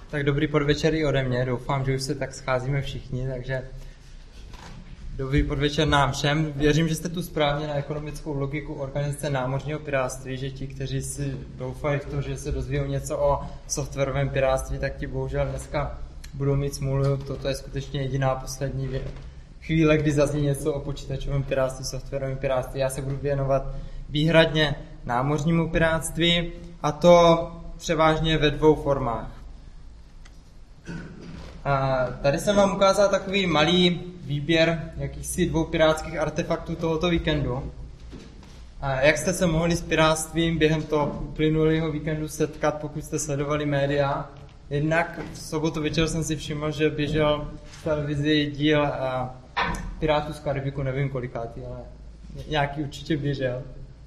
Tak dobrý podvečer i ode mě, doufám, že už se tak scházíme všichni, takže dobrý podvečer nám všem. Věřím, že jste tu správně na ekonomickou logiku organizace námořního pirátství, že ti, kteří si doufají v to, že se dozvědou něco o softwarovém pirátství, tak ti bohužel dneska budou mít smůlu. Toto je skutečně jediná poslední chvíle, kdy zazní něco o počítačovém pirátství, softwarovém pirátství. Já se budu věnovat výhradně námořnímu pirátství, a to převážně ve dvou formách. A tady jsem vám ukázal takový malý výběr jakýchsi dvou pirátských artefaktů tohoto víkendu. A jak jste se mohli s pirátstvím během toho uplynulého víkendu setkat, pokud jste sledovali média? Jednak v sobotu večer jsem si všiml, že běžel v televizi díl Pirátů z Karibiku, nevím kolikátý, ale nějaký určitě běžel.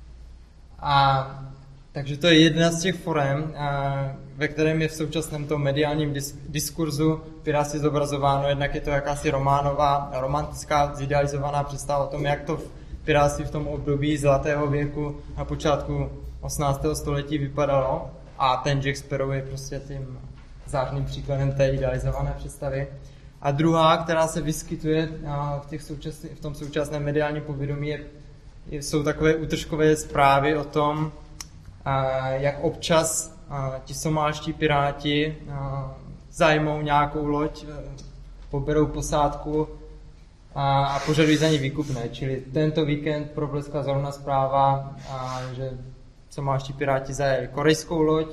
Takže to je jedna z těch forem, ve kterém je v současném tom mediálním diskurzu pirátství zobrazováno. Jednak je to jakási romantická, zidealizovaná představa o tom, jak to pirátství v tom období zlatého věku na počátku 18. století vypadalo. A ten Jack Sparrow je prostě tím zářným příkladem té idealizované představy. A druhá, která se vyskytuje v tom současném mediálním povědomí, jsou takové útržkové zprávy o tom, jak občas ti somálští piráti zajmou nějakou loď, poberou posádku a požadují za ní výkupné. Čili tento víkend probleskla zrovna zpráva, že somálští piráti zajeli korejskou loď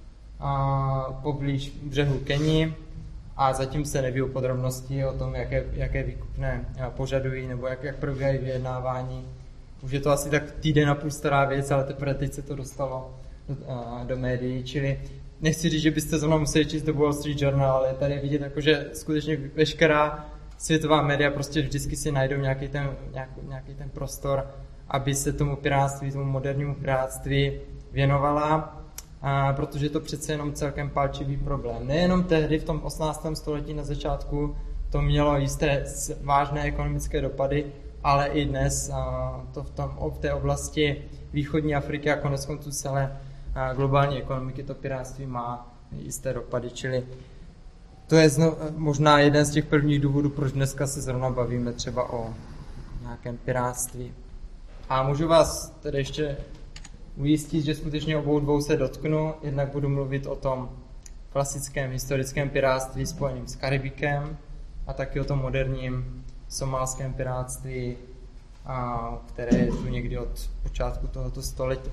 poblíž břehu Keni a zatím se neví podrobnosti o tom, jaké výkupné požadují nebo jak probíhají vyjednávání. Už je to asi tak týden a půl stará věc, ale teprve teď se to dostalo do médií, čili nechci říct, že byste zrovna museli číst do Wall Street Journal, ale tady je vidět, že skutečně veškerá světová média prostě vždycky si najdou nějaký ten prostor, aby se tomu pirátství, tomu modernímu pirátství věnovala, protože je to přece jenom celkem palčivý problém. Nejenom tehdy v tom 18. století na začátku to mělo jisté vážné ekonomické dopady, ale i dnes v té oblasti východní Afriky a koneckonců celé globální ekonomiky to pirátství má jisté dopady, čili to je možná jeden z těch prvních důvodů, proč dneska se zrovna bavíme třeba o nějakém pirátství. A můžu vás tedy ještě ujistit, že skutečně obou dvou se dotknu, jednak budu mluvit o tom klasickém historickém pirátství spojeným s Karibikem a taky o tom moderním somálském pirátství, které je tu někdy od počátku tohoto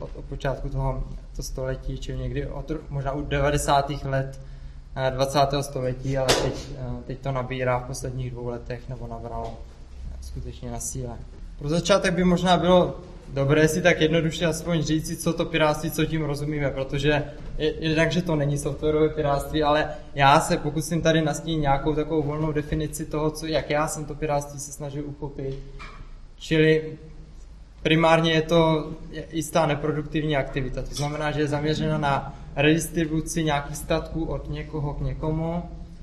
století, čili někdy možná od 90. let 20. století, ale teď to nabírá v posledních 2 letech, nebo nabralo skutečně na síle. Pro začátek by možná bylo dobré si tak jednoduše aspoň říct, co to pirátství, co tím rozumíme, protože jednak, že to není softwarové pirátství, ale já se pokusím tady nastínit nějakou takovou volnou definici toho, jak já jsem to pirátství se snažil uchopit. Čili primárně je to jistá neproduktivní aktivita, to znamená, že je zaměřena na redistribuci nějakých statků od někoho k někomu.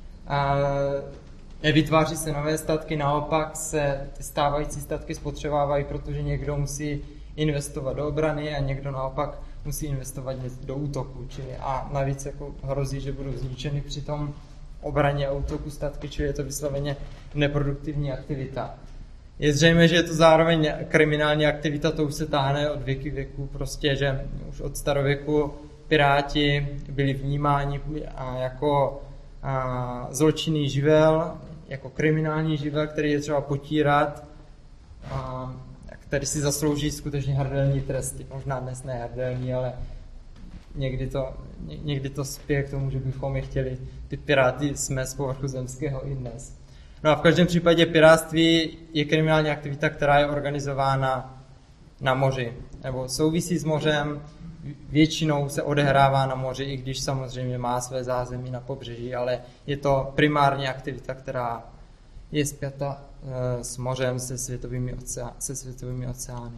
Nevytváří se nové statky, naopak se ty stávající statky spotřebávají, protože někdo musí investovat do obrany a někdo naopak musí investovat do útoku. A navíc hrozí, že budou zničeny při tom obraně a útoku statky, čili je to vysloveně neproduktivní aktivita. Je zřejmé, že je to zároveň kriminální aktivita, to už se táhne od věky věku, prostě, že už od starověku piráti byli vnímáni jako zločinný živel, jako kriminální živel, který je třeba potírat, který si zaslouží skutečně hrdelní tresty. Možná dnes ne hrdelní, ale někdy to spěje k tomu, že bychom je chtěli ty piráty smést z povrchu zemského i dnes. No a v každém případě pirátství je kriminální aktivita, která je organizována na moři, nebo souvisí s mořem, většinou se odehrává na moři, i když samozřejmě má své zázemí na pobřeží, ale je to primárně aktivita, která je spjata s mořem, se světovými oceány.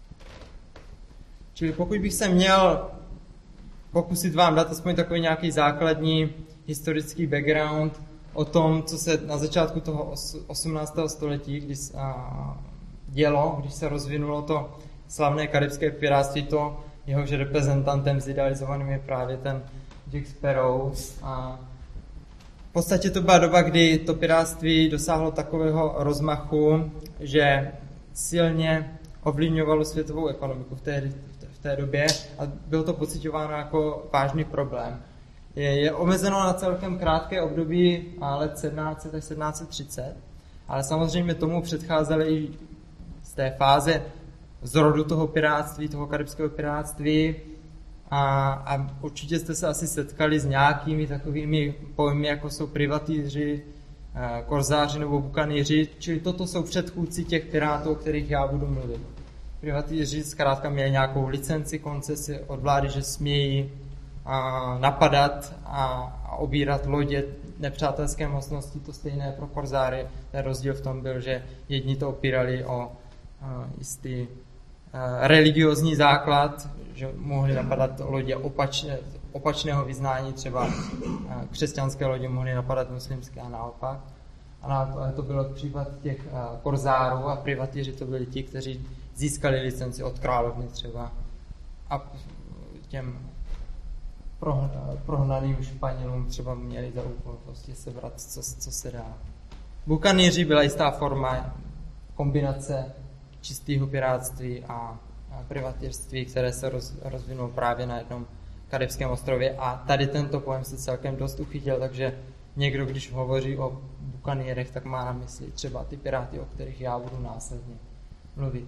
Čili pokud bych se měl pokusit vám dát aspoň takový nějaký základní historický background o tom, co se na začátku toho 18. století dělo, když se rozvinulo to slavné karibské pirátství, to jehož reprezentantem zidealizovaným je právě ten Jack Sparrow. podstatě to byla doba, kdy to pirátství dosáhlo takového rozmachu, že silně ovlivňovalo světovou ekonomiku v té době a bylo to pociťováno jako vážný problém. Je omezeno na celkem krátké období let 1700 až 1730, ale samozřejmě tomu předcházely i z té fáze zrodu toho pirátství, toho karibského pirátství a určitě jste se asi setkali s nějakými takovými pojmy, jako jsou privatýři, korzáři nebo bukanýři, čili toto jsou předchůdci těch pirátů, o kterých já budu mluvit. Privatýři zkrátka měli nějakou licenci, koncesi od vlády, že smějí napadat a obírat lodě nepřátelské mocnosti, to stejné pro korzáry. Ten rozdíl v tom byl, že jedni to opírali o jistý religiózní základ, že mohli napadat lodě opačného vyznání, třeba křesťanské lodě mohly napadat muslimské a naopak. A to byl případ těch korzárů a privatýři to byli ti, kteří získali licenci od královny třeba a těm prohnaným Španělům třeba měli za úkol prostě sebrat, co se dá. Bukanýři byla jistá forma kombinace čistého pirátství a privatýrství, které se rozvinulo právě na jednom karibském ostrově a tady tento pojem se celkem dost uchytil, takže někdo, když hovoří o bukanýrech, tak má na mysli třeba ty piráty, o kterých já budu následně mluvit.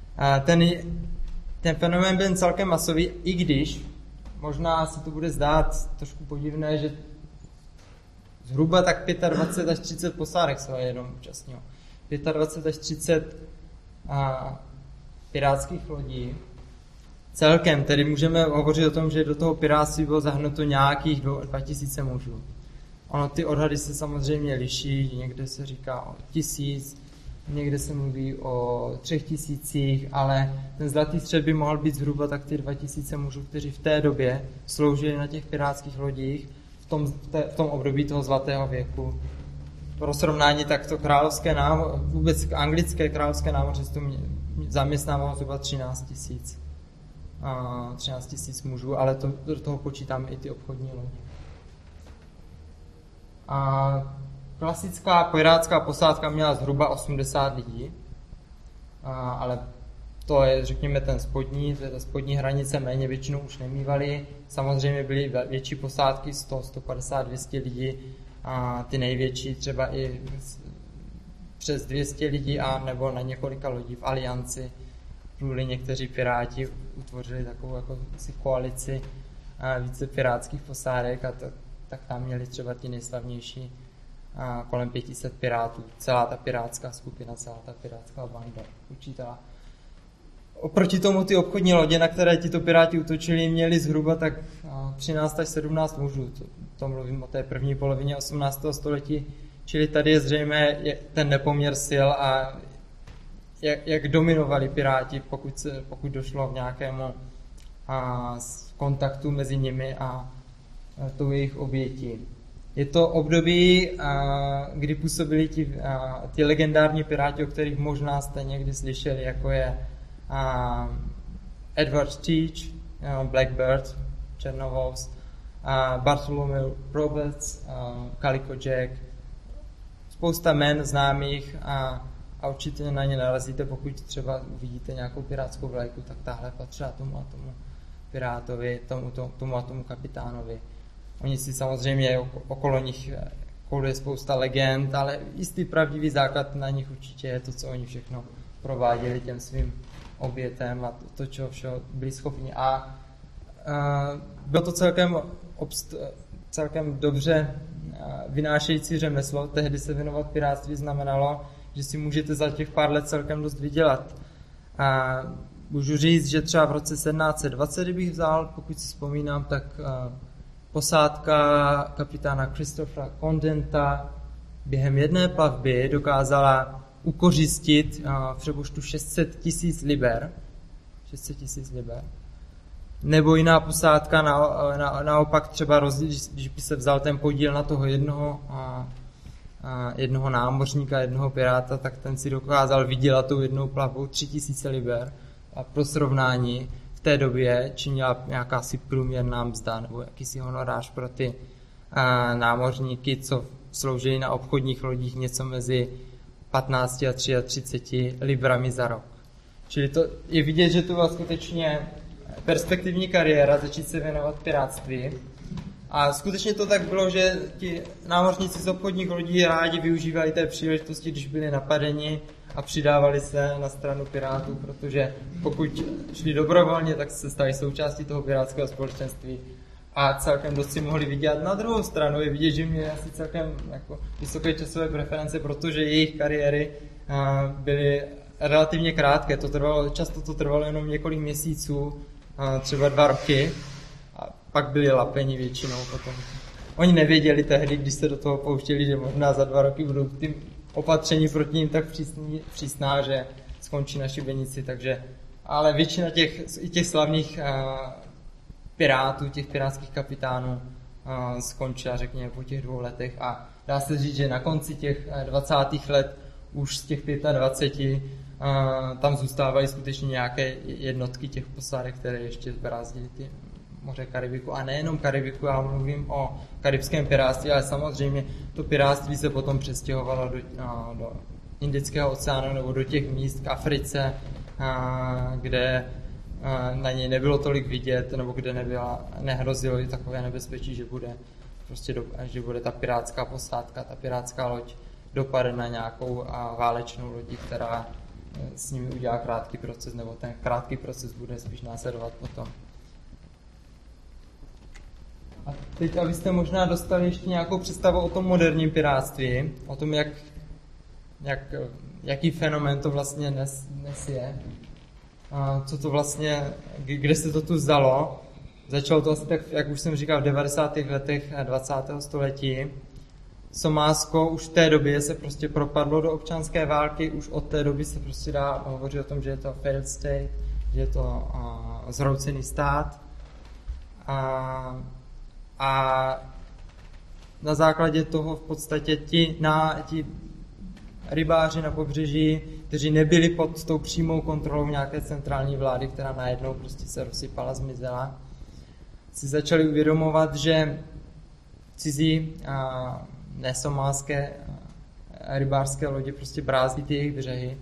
Ten fenomén byl celkem masový, i když možná se to bude zdát trošku podivné, že zhruba tak 25 až 30 posádek se jenom účastnilo. 25 až 30 pirátských lodí. Celkem tedy můžeme hovořit o tom, že do toho pirátství bylo zahrnuto nějakých 2000 mužů. Ono, ty odhady se samozřejmě liší, někde se říká o 1000, někde se mluví o 3000, ale ten zlatý střed by mohl být zhruba tak ty 2000 mužů, kteří v té době sloužili na těch pirátských lodích v tom období toho zlatého věku. Pro srovnání takto vůbec anglické královské námořnictvo zaměstnávalo zhruba 13 000 mužů, ale do toho počítáme i ty obchodní lodě. A klasická pirátská posádka měla zhruba 80 lidí, ale to je, řekněme, to je ta spodní hranice, méně většinou už nemývali. Samozřejmě byly větší posádky, 100, 150, 200 lidí, a ty největší třeba i přes 200 lidí a nebo na několika lodí v alianci pluli někteří piráti, utvořili takovou jako koalici více pirátských posádek a tak tam měli třeba ty nejslavnější kolem 500 pirátů. Celá ta pirátská skupina, celá ta pirátská banda počítala. Oproti tomu ty obchodní lodě, na které tito piráti útočili, měli zhruba tak 13 až 17 mužů. To mluvím o té první polovině 18. století. Čili tady je zřejmě ten nepoměr sil a jak dominovali piráti, pokud došlo k nějakému kontaktu mezi nimi a tou jejich obětí. Je to období, kdy působili ti legendární piráti, o kterých možná jste někdy slyšeli, jako je Edward Teach, Blackbird, Černovous, Bartholomew Roberts, Calico Jack, spousta jmen známých a určitě na ně narazíte, pokud třeba uvidíte nějakou pirátskou vlajku, tak tahle patřila tomu a tomu pirátovi, tomu a tomu kapitánovi. Oni si samozřejmě okolo nich koluje spousta legend, ale jistý pravdivý základ na nich určitě je to, co oni všechno prováděli těm svým obětem a to čeho všeho byli schopni. A bylo to celkem dobře vynášející řemeslo. Tehdy se věnovat pirátství znamenalo, že si můžete za těch pár let celkem dost vydělat. A můžu říct, že třeba v roce 1720, kdybych vzal, pokud si vzpomínám, tak posádka kapitána Christophera Condenta během jedné plavby dokázala ukořistit v přepočtu 600 000 liber. 600 000 liber. Nebo jiná posádka naopak třeba když by se vzal ten podíl na toho jednoho námořníka, jednoho piráta, tak ten si dokázal vydělat tou jednou plavbou 3000 liber. A pro srovnání v té době činila nějaká si průměrná mzda nebo jakýsi honorář pro ty námořníky, co sloužili na obchodních lodích něco mezi 15 a 33 librami za rok. Čili to je vidět, že to byla skutečně perspektivní kariéra, začít se věnovat pirátství. A skutečně to tak bylo, že ti námořníci z obchodních lodí rádi využívali té příležitosti, když byli napadeni a přidávali se na stranu pirátů, protože pokud šli dobrovolně, tak se stali součástí toho pirátského společenství a celkem dost si mohli vydělat. Na druhou stranu je vidět, že měli asi celkem jako vysoké časové preference, protože jejich kariéry byly relativně krátké. Často to trvalo jenom několik měsíců, třeba 2 roky. A pak byli lapeni většinou potom. Oni nevěděli tehdy, když se do toho pouštěli, že možná za 2 roky budou ty opatření proti ním tak přísná, že skončí na šibenici, takže ale většina těch slavných pirátů, těch pirátských kapitánů skončila, řekněme, po těch 2 letech a dá se říct, že na konci těch 20. let už z těch 25 tam zůstávaly skutečně nějaké jednotky těch posádek, které ještě brázdily ty moře Karibiku. A nejenom Karibiku, já mluvím o karibském pirátství, ale samozřejmě to pirátství se potom přestěhovalo do Indického oceánu nebo do těch míst k Africe, kde na něj nebylo tolik vidět, nebo kde nehrozilo takové nebezpečí, že bude ta pirátská posádka, ta pirátská loď dopadne na nějakou válečnou lodi, která s nimi udělá krátký proces, nebo ten krátký proces bude spíš následovat potom. A teď, abyste možná dostali ještě nějakou představu o tom moderním pirátství, o tom, jaký fenomén to vlastně dnes je, co to vlastně, kde se to tu vzalo. Začalo to asi tak, jak už jsem říkal, v 90. letech 20. století. Somálsko už v té době se prostě propadlo do občanské války, už od té doby se prostě dá hovořit o tom, že je to failed state, že je to zhroucený stát. A na základě toho v podstatě ti rybáři na pobřeží, kteří nebyli pod tou přímou kontrolou nějaké centrální vlády, která najednou prostě se rozsypala, zmizela, si začali uvědomovat, že cizí nesomálské rybářské lodě prostě brázdí ty jejich břehy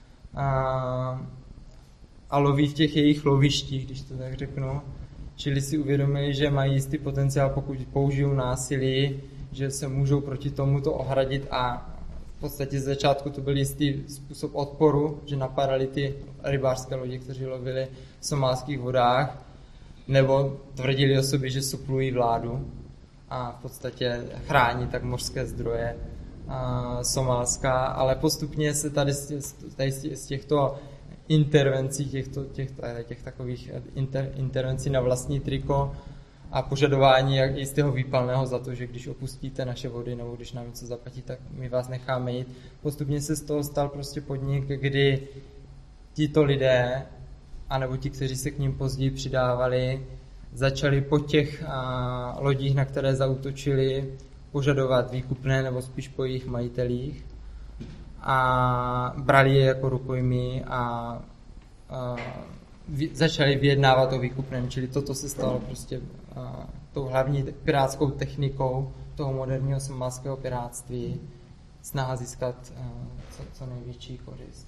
a loví v těch jejich lovištích, když to tak řeknu. Čili si uvědomili, že mají jistý potenciál, pokud použijou násilí, že se můžou proti tomuto ohradit a v podstatě z začátku to byl jistý způsob odporu, že napadali ty rybářské lodě, kteří lovili v somálských vodách, nebo tvrdili o sobě, že suplují vládu a v podstatě chrání tak mořské zdroje Somálska, ale postupně se tady z těchto intervencí, těch takových intervencí na vlastní triko a požadování jistého výpalného za to, že když opustíte naše vody nebo když nám něco zaplatí, tak my vás necháme jít. Postupně se z toho stal prostě podnik, kdy tito lidé, anebo ti, kteří se k ním později přidávali, začali po těch lodích, na které zaútočili, požadovat výkupné, nebo spíš po jejich majitelích. A brali je jako rukojmí a začali vyjednávat o výkupném, čili toto se stalo prostě tou hlavní pirátskou technikou toho moderního somálského pirátství, snaha získat co největší korist.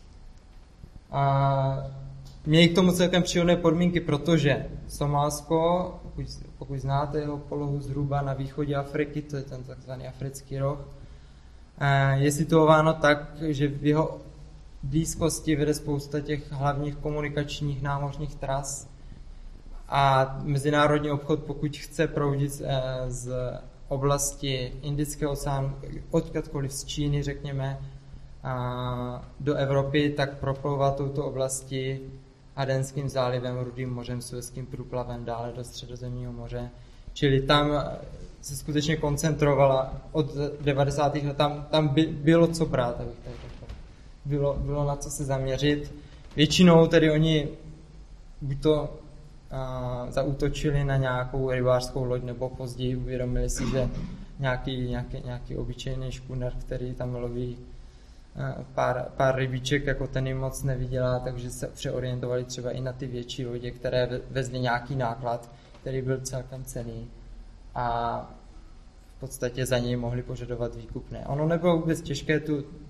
Měli k tomu celkem příhodné podmínky, protože Somálsko, pokud znáte jeho polohu zhruba na východě Afriky, to je ten takzvaný africký roh, je situováno tak, že v jeho blízkosti vede spousta těch hlavních komunikačních námořních tras a mezinárodní obchod, pokud chce proudit z oblasti Indického oceánu, odkudkoliv z Číny, řekněme, do Evropy, tak proplouvá touto oblasti Adenským zálivem, Rudým mořem, Suezským průplavem dále do Středozemního moře. Čili tam se skutečně koncentrovala od 90. let, tam bylo co brát, abych tak řekl. Bylo na co se zaměřit. Většinou tedy oni buď to zaútočili na nějakou rybářskou loď, nebo později uvědomili si, že nějaký obyčejný škuner, který tam loví pár rybíček, jako ten jim moc nevydělá, takže se přeorientovali třeba i na ty větší lodě, které vezly nějaký náklad, který byl celkem cenný. A v podstatě za něj mohli požadovat výkupné. Ono nebylo vůbec těžké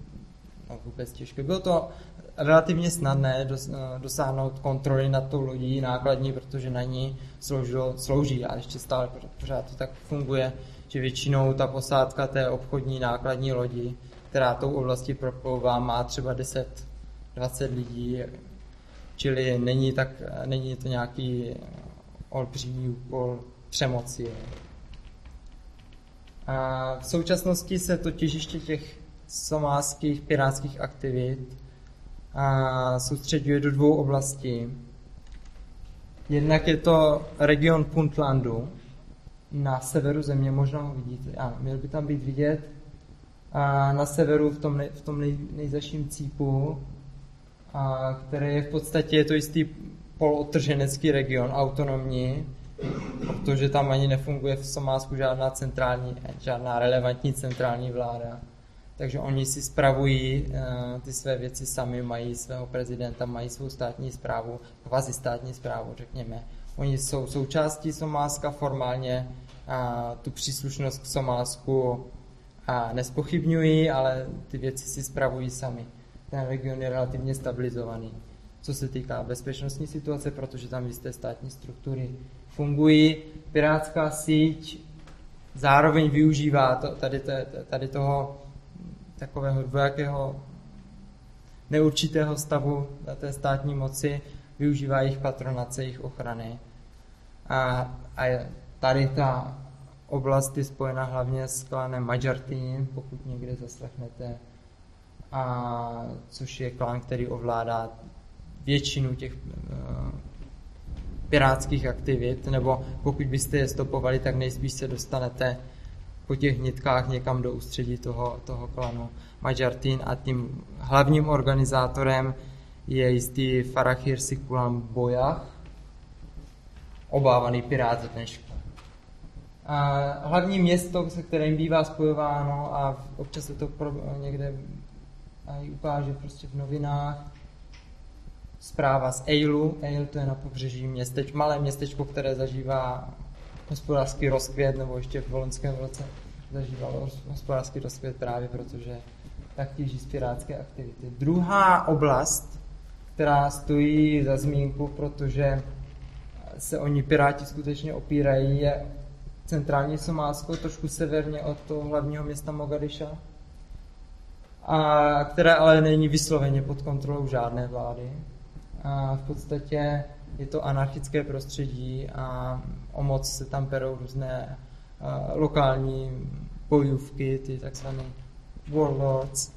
bylo to relativně snadné dosáhnout kontroly nad tou lodí nákladní, protože na ní slouží a ještě stále pořád to tak funguje, že většinou ta posádka té obchodní nákladní lodi, která tou oblastí proplouvá, má třeba 10-20 lidí, čili není to nějaký olbřímý úkol přemoci. A v současnosti se to těžiště těch somálských pirátských aktivit soustředuje do 2 oblastí. Jednak je to region Puntlandu na severu země, možná ho vidíte, ano, měl by tam být vidět, a na severu v tom nejzaším cípu, který je v podstatě to jistý polotrženecký region, autonomní, protože tam ani nefunguje v Somálsku žádná relevantní centrální vláda. Takže oni si spravují ty své věci sami, mají svého prezidenta, mají svou státní správu, kvazistátní správu, řekněme. Oni jsou součástí Somálska formálně, tu příslušnost k Somálsku nespochybňují, ale ty věci si spravují sami. Ten region je relativně stabilizovaný. Co se týká bezpečnostní situace, protože tam jisté státní struktury fungují. Pirátská síť zároveň využívá tady toho takového dvojakého neurčitého stavu té státní moci, využívá jejich patronace, jejich ochrany. A tady ta oblast je spojena hlavně s klanem Majartín, pokud někde zaslechnete, což je klan, který ovládá většinu těch pirátských aktivit, nebo pokud byste je stopovali, tak nejspíš se dostanete po těch nitkách někam do ústředí toho klanu Majartín a tím hlavním organizátorem je jistý Farahir Sikulam Bojah, obávaný pirát za ten škol. Hlavní město, se kterým bývá spojováno a občas se to někde ukáže prostě v novinách, zpráva z Eilu. Eil to je na pobřeží malé městečko, které zažívá hospodářský rozkvět, nebo ještě v loňském roce zažívalo hospodářský rozkvět právě protože tak těží z pirátské aktivity. Druhá oblast, která stojí za zmínku, protože se o ní piráti skutečně opírají, je centrální Somálsko, trošku severně od toho hlavního města Mogadiša, které ale není vysloveně pod kontrolou žádné vlády. V podstatě je to anarchické prostředí a o moc se tam perou různé lokální bojůvky, ty takzvané warlords,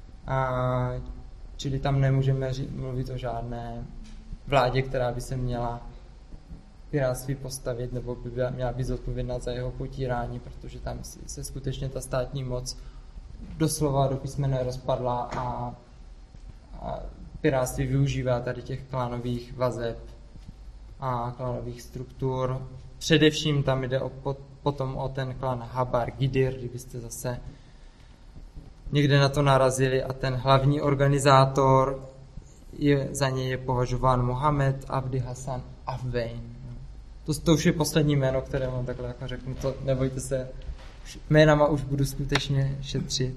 čili tam nemůžeme mluvit o žádné vládě, která by se měla pirátství postavit nebo by měla být zodpovědná za jeho potírání, protože tam se skutečně ta státní moc doslova do písmene rozpadla a pirátství využívá tady těch klanových vazeb a klanových struktur. Především tam jde potom o ten klan Habar Gidir, kdybyste zase někde na to narazili, a ten hlavní organizátor za něj je považován Mohamed Abdi Hassan Afvein. To už je poslední jméno, které vám takhle jako řeknu, to nebojte se, jménama už budu skutečně šetřit.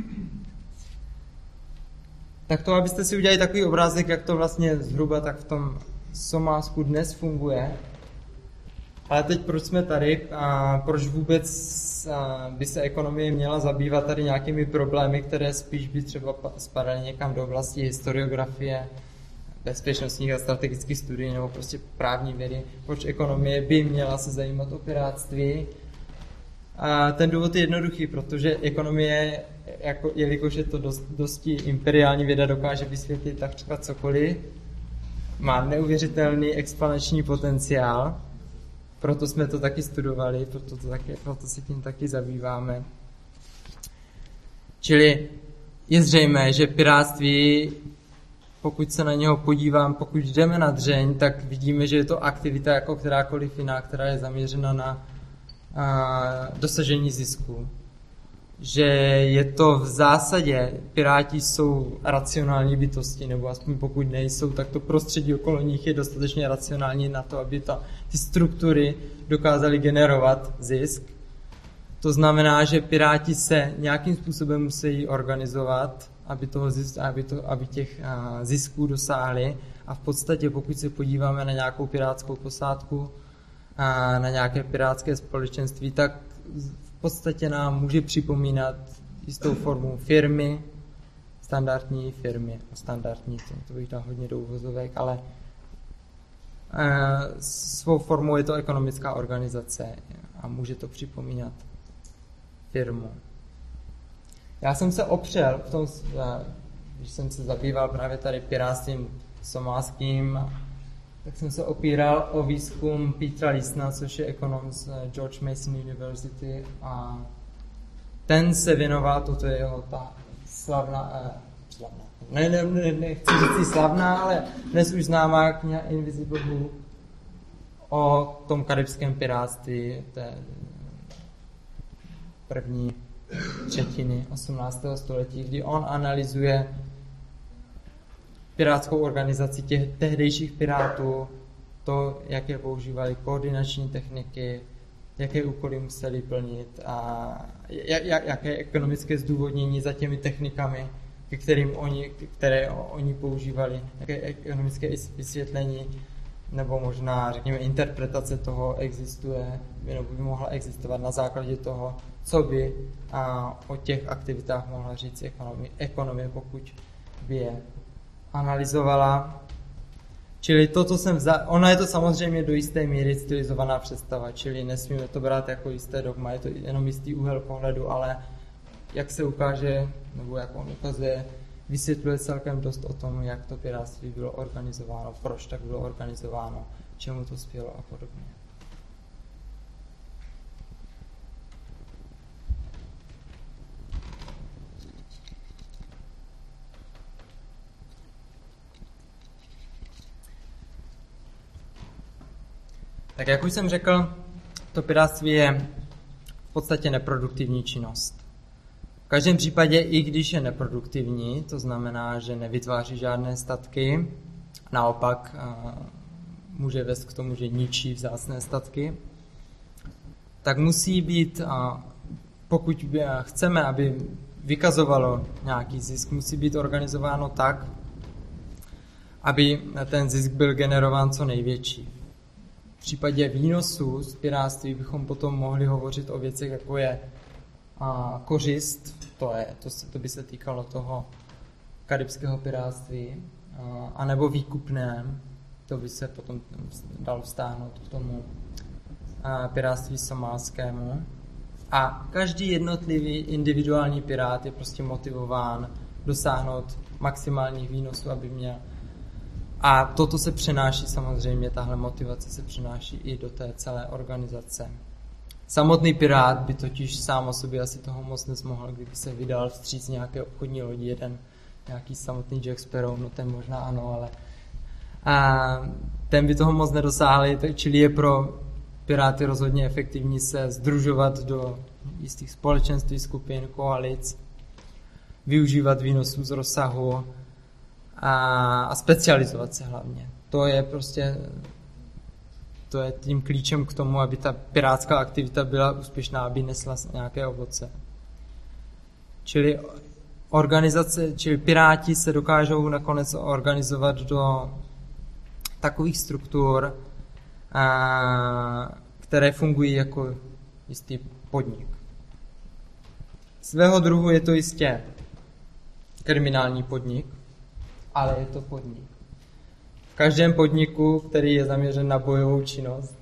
Tak to, abyste si udělali takový obrázek, jak to vlastně zhruba tak v tom Somálsku dnes funguje. Ale teď proč jsme tady a proč vůbec by se ekonomie měla zabývat tady nějakými problémy, které spíš by třeba spadaly někam do oblasti historiografie, bezpečnostních a strategických studií nebo prostě právní vědy. Proč ekonomie by měla se zajímat o pirátství? A ten důvod je jednoduchý, protože ekonomie, jelikož je to dosti imperiální věda, dokáže vysvětlit takřka cokoliv, má neuvěřitelný expanční potenciál, proto jsme to taky studovali, proto se tím taky zabýváme. Čili je zřejmé, že pirátství, pokud se na něho podívám, pokud jdeme na dřeň, tak vidíme, že je to aktivita jako kterákoliv jiná, která je zaměřena na dosažení zisku. Že je to v zásadě, piráti jsou racionální bytosti, nebo aspoň pokud nejsou, tak to prostředí okolo nich je dostatečně racionální na to, aby ty struktury dokázaly generovat zisk. To znamená, že piráti se nějakým způsobem musí organizovat, aby těch zisků dosáhli. A v podstatě, pokud se podíváme na nějakou pirátskou posádku, na nějaké pirátské společenství, tak v podstatě nám může připomínat jistou formu firmy, standardní, to bych dal hodně do uvozovek, ale svou formou je to ekonomická organizace a může to připomínat firmu. Já jsem se opřel v tom, když jsem se zabýval právě tady pirátstvím somálským, tak jsem se opíral o výzkum Petera Leestona, což je ekonom z George Mason University, a ten se věnoval, toto je jeho ta nechci říct slavná, ale dnes už známá kniha Invisible Book o tom karibském pirátství té první třetiny 18. století, kdy on analyzuje pirátskou organizaci těch tehdejších pirátů, to, jaké používali koordinační techniky, jaké úkoly museli plnit a jaké ekonomické zdůvodnění za těmi technikami, které oni používali, jaké ekonomické vysvětlení nebo možná, řekněme, interpretace toho existuje, nebo by mohla existovat na základě toho, co by o těch aktivitách mohla říct ekonomie, pokud by je analyzovala. Čili to, co jsem ona je to samozřejmě do jisté míry stylizovaná představa, čili nesmíme to brát jako jisté dogma, je to jenom jistý úhel pohledu, ale jak se ukáže, nebo jak on ukazuje, vysvětluje celkem dost o tom, jak to pirátství bylo organizováno, proč tak bylo organizováno, čemu to spělo a podobně. Tak jak už jsem řekl, to pirátství je v podstatě neproduktivní činnost. V každém případě, i když je neproduktivní, to znamená, že nevytváří žádné statky, naopak může vést k tomu, že ničí vzácné statky, tak musí být, pokud chceme, aby vykazovalo nějaký zisk, musí být organizováno tak, aby ten zisk byl generován co největší. V případě výnosů z pirátství bychom potom mohli hovořit o věcech, jako je kořist, to by se týkalo toho karibského pirátství, anebo výkupné, to by se potom dalo vztáhnout k tomu pirátství somálskému. A každý jednotlivý individuální pirát je prostě motivován dosáhnout maximálních výnosů, aby měl. A toto se přenáší samozřejmě, tahle motivace se přenáší i do té celé organizace. Samotný pirát by totiž sám o sobě asi toho moc nezmohl, kdyby se vydal vstříc nějaké obchodní lodi, nějaký samotný Jack Sparrow, no ten možná ano, ale ten by toho moc nedosáhli, čili je pro piráty rozhodně efektivní se sdružovat do jistých společenství, skupin, koalic, využívat výnosů z rozsahu a specializovat se hlavně. To je tím klíčem k tomu, aby ta pirátská aktivita byla úspěšná, aby nesla nějaké ovoce. Čili piráti se dokážou nakonec organizovat do takových struktur, které fungují jako jistý podnik. Svého druhu je to jistě kriminální podnik, ale je to podnik. V každém podniku, který je zaměřen na bojovou činnost,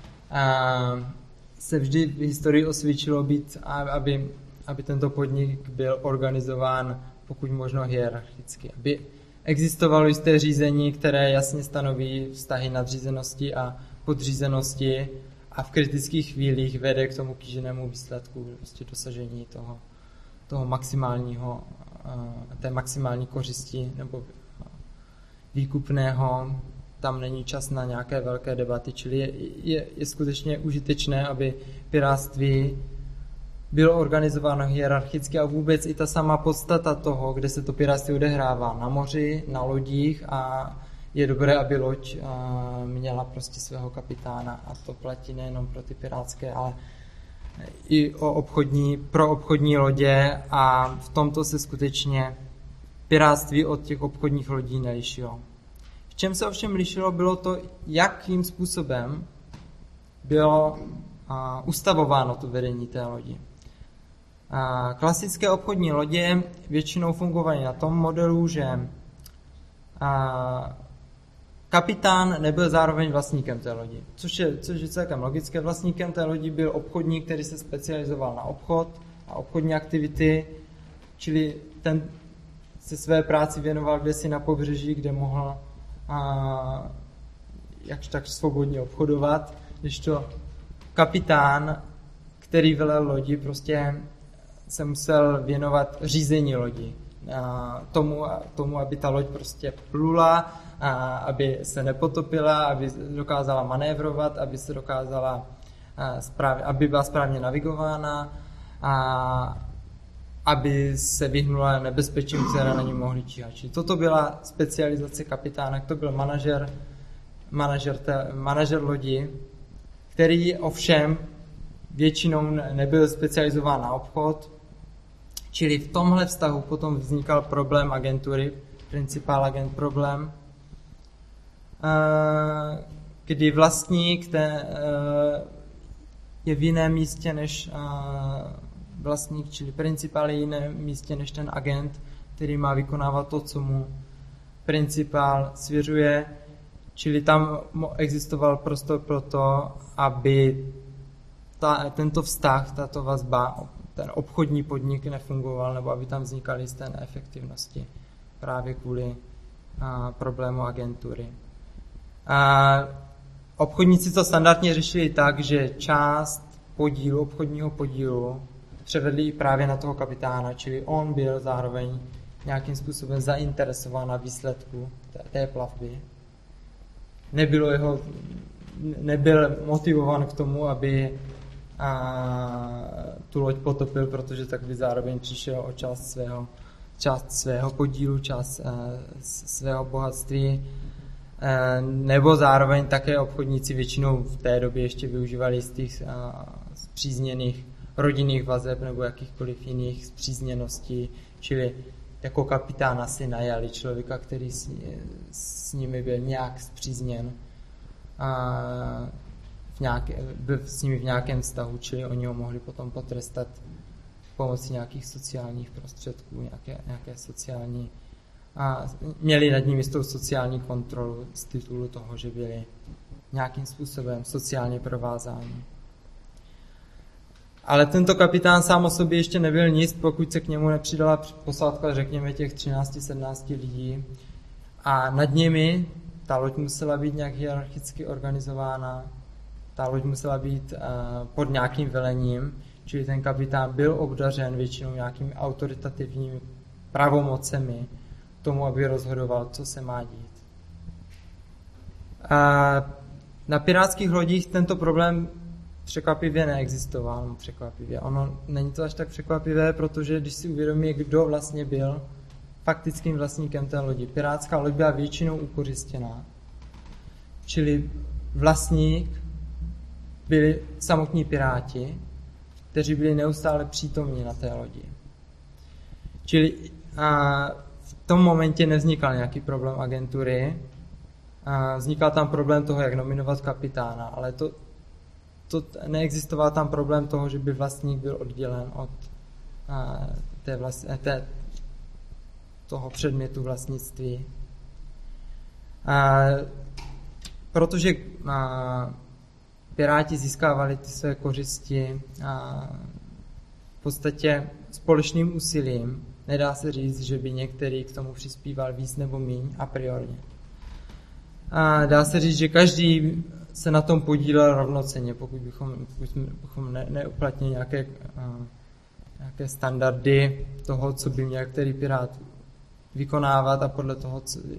se vždy v historii osvědčilo být, aby tento podnik byl organizován pokud možno hierarchicky. Aby existovalo jisté řízení, které jasně stanoví vztahy nadřízenosti a podřízenosti a v kritických chvílích vede k tomu kýženému výsledku, prostě dosažení toho maximálního, té maximální kořisti nebo výkupného. Tam není čas na nějaké velké debaty, čili je skutečně užitečné, aby pirátství bylo organizováno hierarchicky a vůbec i ta sama podstata toho, kde se to pirátství odehrává, na moři, na lodích, a je dobré, aby loď měla prostě svého kapitána, a to platí nejenom pro ty pirátské, ale i pro obchodní lodě a v tomto se skutečně pirátství od těch obchodních lodí nelišilo. V čem se ovšem lišilo, bylo to, jakým způsobem bylo ustavováno to vedení té lodi. Klasické obchodní lodě většinou fungovaly na tom modelu, že kapitán nebyl zároveň vlastníkem té lodi, což je celkem logické. Vlastníkem té lodi byl obchodník, který se specializoval na obchod a obchodní aktivity, čili ten se své práci věnoval kdesi na pobřeží, kde mohl jakž tak svobodně obchodovat, když to kapitán, který velel lodi, prostě se musel věnovat řízení lodi. Tomu, aby ta loď prostě plula, aby se nepotopila, aby dokázala manévrovat, aby se dokázala aby byla správně navigována a aby se vyhnula nebezpečím, která na ní mohly číhat. Čili toto byla specializace kapitána, to byl manažer lodi, který ovšem většinou nebyl specializován na obchod, čili v tomhle vztahu potom vznikal problém agentury, principál agent problém, kdy vlastník je v jiném místě než vlastník, čili principál je v jiném místě než ten agent, který má vykonávat to, co mu principál svěřuje, čili tam existoval prostor pro to, aby tento vztah, tato vazba, ten obchodní podnik nefungoval, nebo aby tam vznikaly jisté neefektivnosti právě kvůli problému agentury. Obchodníci to standardně řešili tak, že část obchodního podílu převedli právě na toho kapitána, čili on byl zároveň nějakým způsobem zainteresován na výsledku té plavby. Nebyl motivován k tomu, aby tu loď potopil, protože tak by zároveň přišel o část svého podílu, část svého bohatství. Nebo zároveň také obchodníci většinou v té době ještě využívali z těch spřízněných rodinných vazeb nebo jakýchkoliv jiných spřízněností, čili jako kapitána si najali člověka, který s nimi byl nějak spřízněn, byl s nimi v nějakém vztahu, čili oni ho mohli potom potrestat pomocí nějakých sociálních prostředků, nějaké sociální, měli nad nimi jistou sociální kontrolu z titulu toho, že byli nějakým způsobem sociálně provázáni. Ale tento kapitán sám o sobě ještě nebyl nic, pokud se k němu nepřidala posádka, řekněme, těch 13-17 lidí. A nad nimi ta loď musela být nějak hierarchicky organizována, ta loď musela být pod nějakým velením, čili ten kapitán byl obdařen většinou nějakými autoritativními pravomocemi k tomu, aby rozhodoval, co se má dít. Na pirátských lodích tento problém překvapivě neexistoval. Ono není to až tak překvapivé, protože když si uvědomí, kdo vlastně byl faktickým vlastníkem té lodi. Pirátská loď byla většinou ukořistěná. Čili vlastník byli samotní piráti, kteří byli neustále přítomní na té lodi. Čili v tom momentě nevznikal nějaký problém agentury, vznikal tam problém toho, jak nominovat kapitána, ale to neexistoval tam problém toho, že by vlastník byl oddělen od toho předmětu vlastnictví. Protože piráti získávali ty své kořisti v podstatě společným úsilím. Nedá se říct, že by některý k tomu přispíval víc nebo míň a priori. Dá se říct, že každý se na tom podílel rovnocenně, pokud bychom neuplatnili nějaké standardy toho, co by měl který pirát vykonávat a podle toho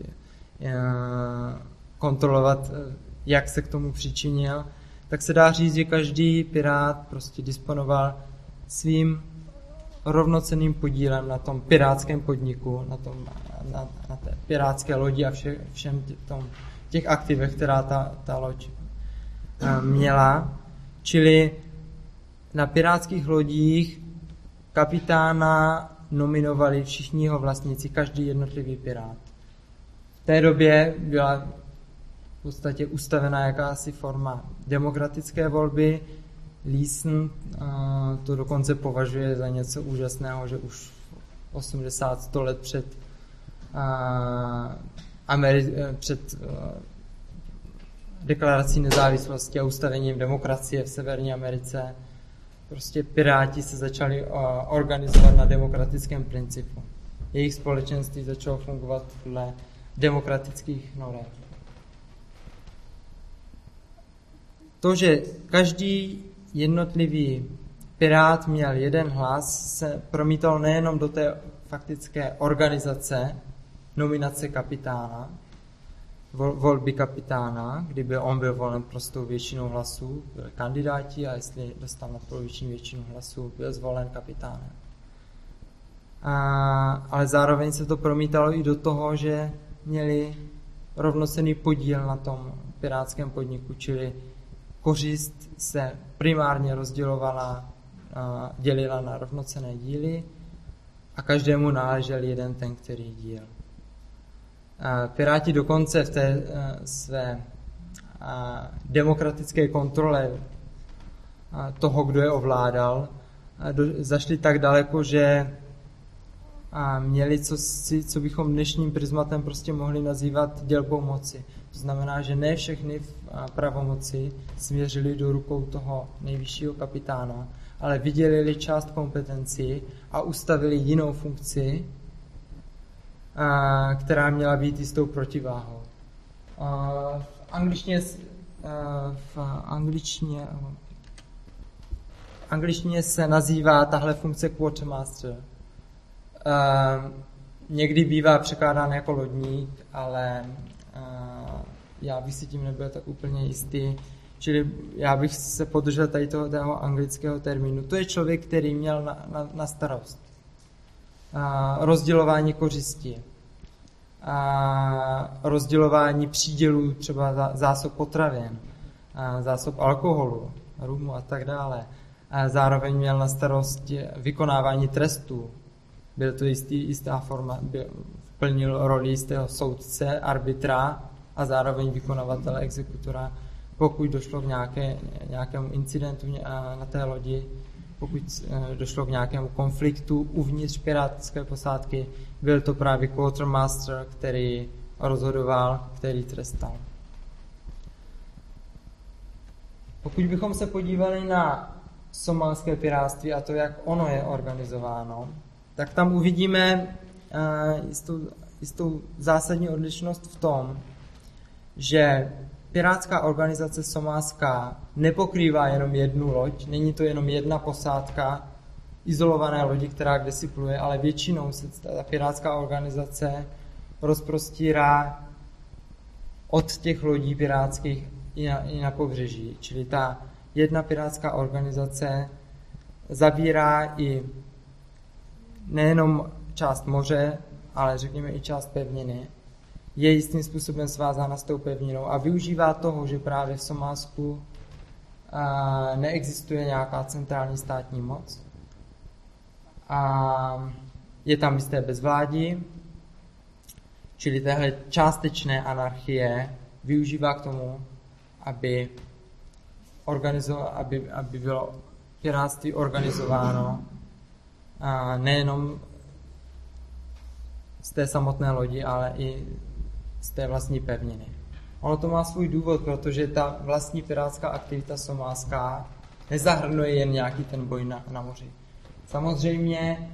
kontrolovat, jak se k tomu přičinil, tak se dá říct, že každý pirát prostě disponoval svým rovnocenným podílem na tom pirátském podniku, na té pirátské lodi a všem těch aktivech, která ta loď měla. Čili na pirátských lodích kapitána nominovali všichni jeho vlastníci, každý jednotlivý pirát. V té době byla v podstatě ustavena jakási forma demokratické volby. Leeson to dokonce považuje za něco úžasného, že už 80-100 let před deklarací nezávislosti a ustavením demokracie v Severní Americe prostě piráti se začali organizovat na demokratickém principu. Jejich společenství začalo fungovat podle demokratických norem. To, že každý jednotlivý pirát měl jeden hlas, se promítalo nejenom do té faktické organizace, nominace kapitána, volby kapitána, kdyby on byl volen prostou většinou hlasů, byli kandidáti a jestli dostal nadpoloviční většinu hlasů, byl zvolen kapitánem. Ale zároveň se to promítalo i do toho, že měli rovnocenný podíl na tom pirátském podniku, čili kořist se primárně dělila na rovnocenné díly a každému náležel jeden ten, který díl. Piráti dokonce v té své demokratické kontrole toho, kdo je ovládal, zašli tak daleko, že měli co bychom dnešním prismatem prostě mohli nazývat dělbou moci. To znamená, že ne všechny pravomoci směřily do rukou toho nejvyššího kapitána, ale vydělili část kompetencí a ustavili jinou funkci, která měla být jistou protiváhou. V angličtině se nazývá tahle funkce quartermaster. Někdy bývá překládán jako lodník, ale já bych si tím nebyl tak úplně jistý. Čili já bych se podržel tady toho anglického termínu. To je člověk, který měl na starost rozdělování kořisti, rozdělování přídělů třeba zásob potravin, zásob alkoholu, rumu a tak dále. Zároveň měl na starost vykonávání trestů. Byl to jistá forma, plnil roli jistého soudce, arbitra a zároveň vykonavatele, exekutora. Pokud došlo k nějakému incidentu na té lodi, pokud došlo k nějakému konfliktu uvnitř pirátské posádky, byl to právě quartermaster, který rozhodoval, který trestal. Pokud bychom se podívali na somálské pirátství a to, jak ono je organizováno, tak tam uvidíme jistou zásadní odlišnost v tom, že pirátská organizace somálská nepokrývá jenom jednu loď, není to jenom jedna posádka izolované lodi, která kdesi pluje, ale většinou se ta pirátská organizace rozprostírá od těch lodí pirátských i na pobřeží. Čili ta jedna pirátská organizace zabírá i nejenom část moře, ale řekněme i část pevniny. Je jistým způsobem svázána s tou pevninou a využívá toho, že právě v Somálsku neexistuje nějaká centrální státní moc. A je tam jisté bezvládí, čili téhle částečné anarchie využívá k tomu, aby bylo pirátství organizováno nejenom z té samotné lodi, ale i z té vlastní pevniny. Ono to má svůj důvod, protože ta vlastní pirátská aktivita somálská nezahrnuje jen nějaký ten boj na moři. Samozřejmě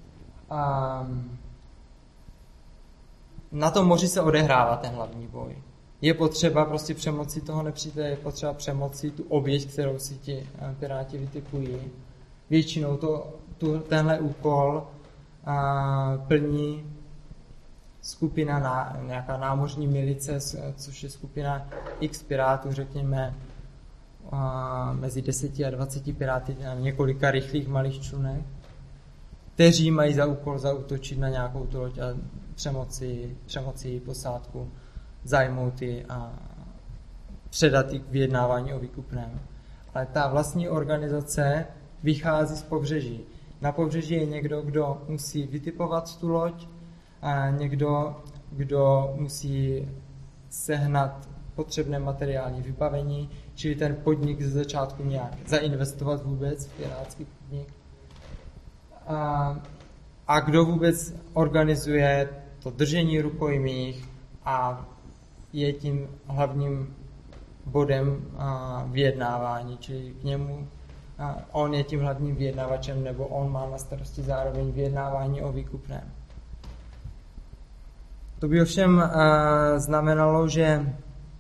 na tom moři se odehrává ten hlavní boj. Je potřeba prostě přemoci toho nepřítele, je potřeba přemoci tu oběť, kterou si ti piráti vytipují. Většinou tenhle úkol plní skupina, nějaká námořní milice, což je skupina X pirátů, řekněme, mezi 10 a 20 piráty na několika rychlých malých člunech, kteří mají za úkol zaútočit na nějakou tu loď a přemoci posádku, zajmout ji a předat ji k vyjednávání o výkupném. Ale ta vlastní organizace vychází z pobřeží. Na pobřeží je někdo, kdo musí vytipovat tu loď, a někdo, kdo musí sehnat potřebné materiální vybavení, čili ten podnik ze začátku nějak zainvestovat vůbec v pirátský podnik. A kdo vůbec organizuje to držení rukojmích a je tím hlavním bodem vyjednávání, čili k němu on je tím hlavním vyjednavačem, nebo on má na starosti zároveň vyjednávání o výkupném. To by ovšem znamenalo, že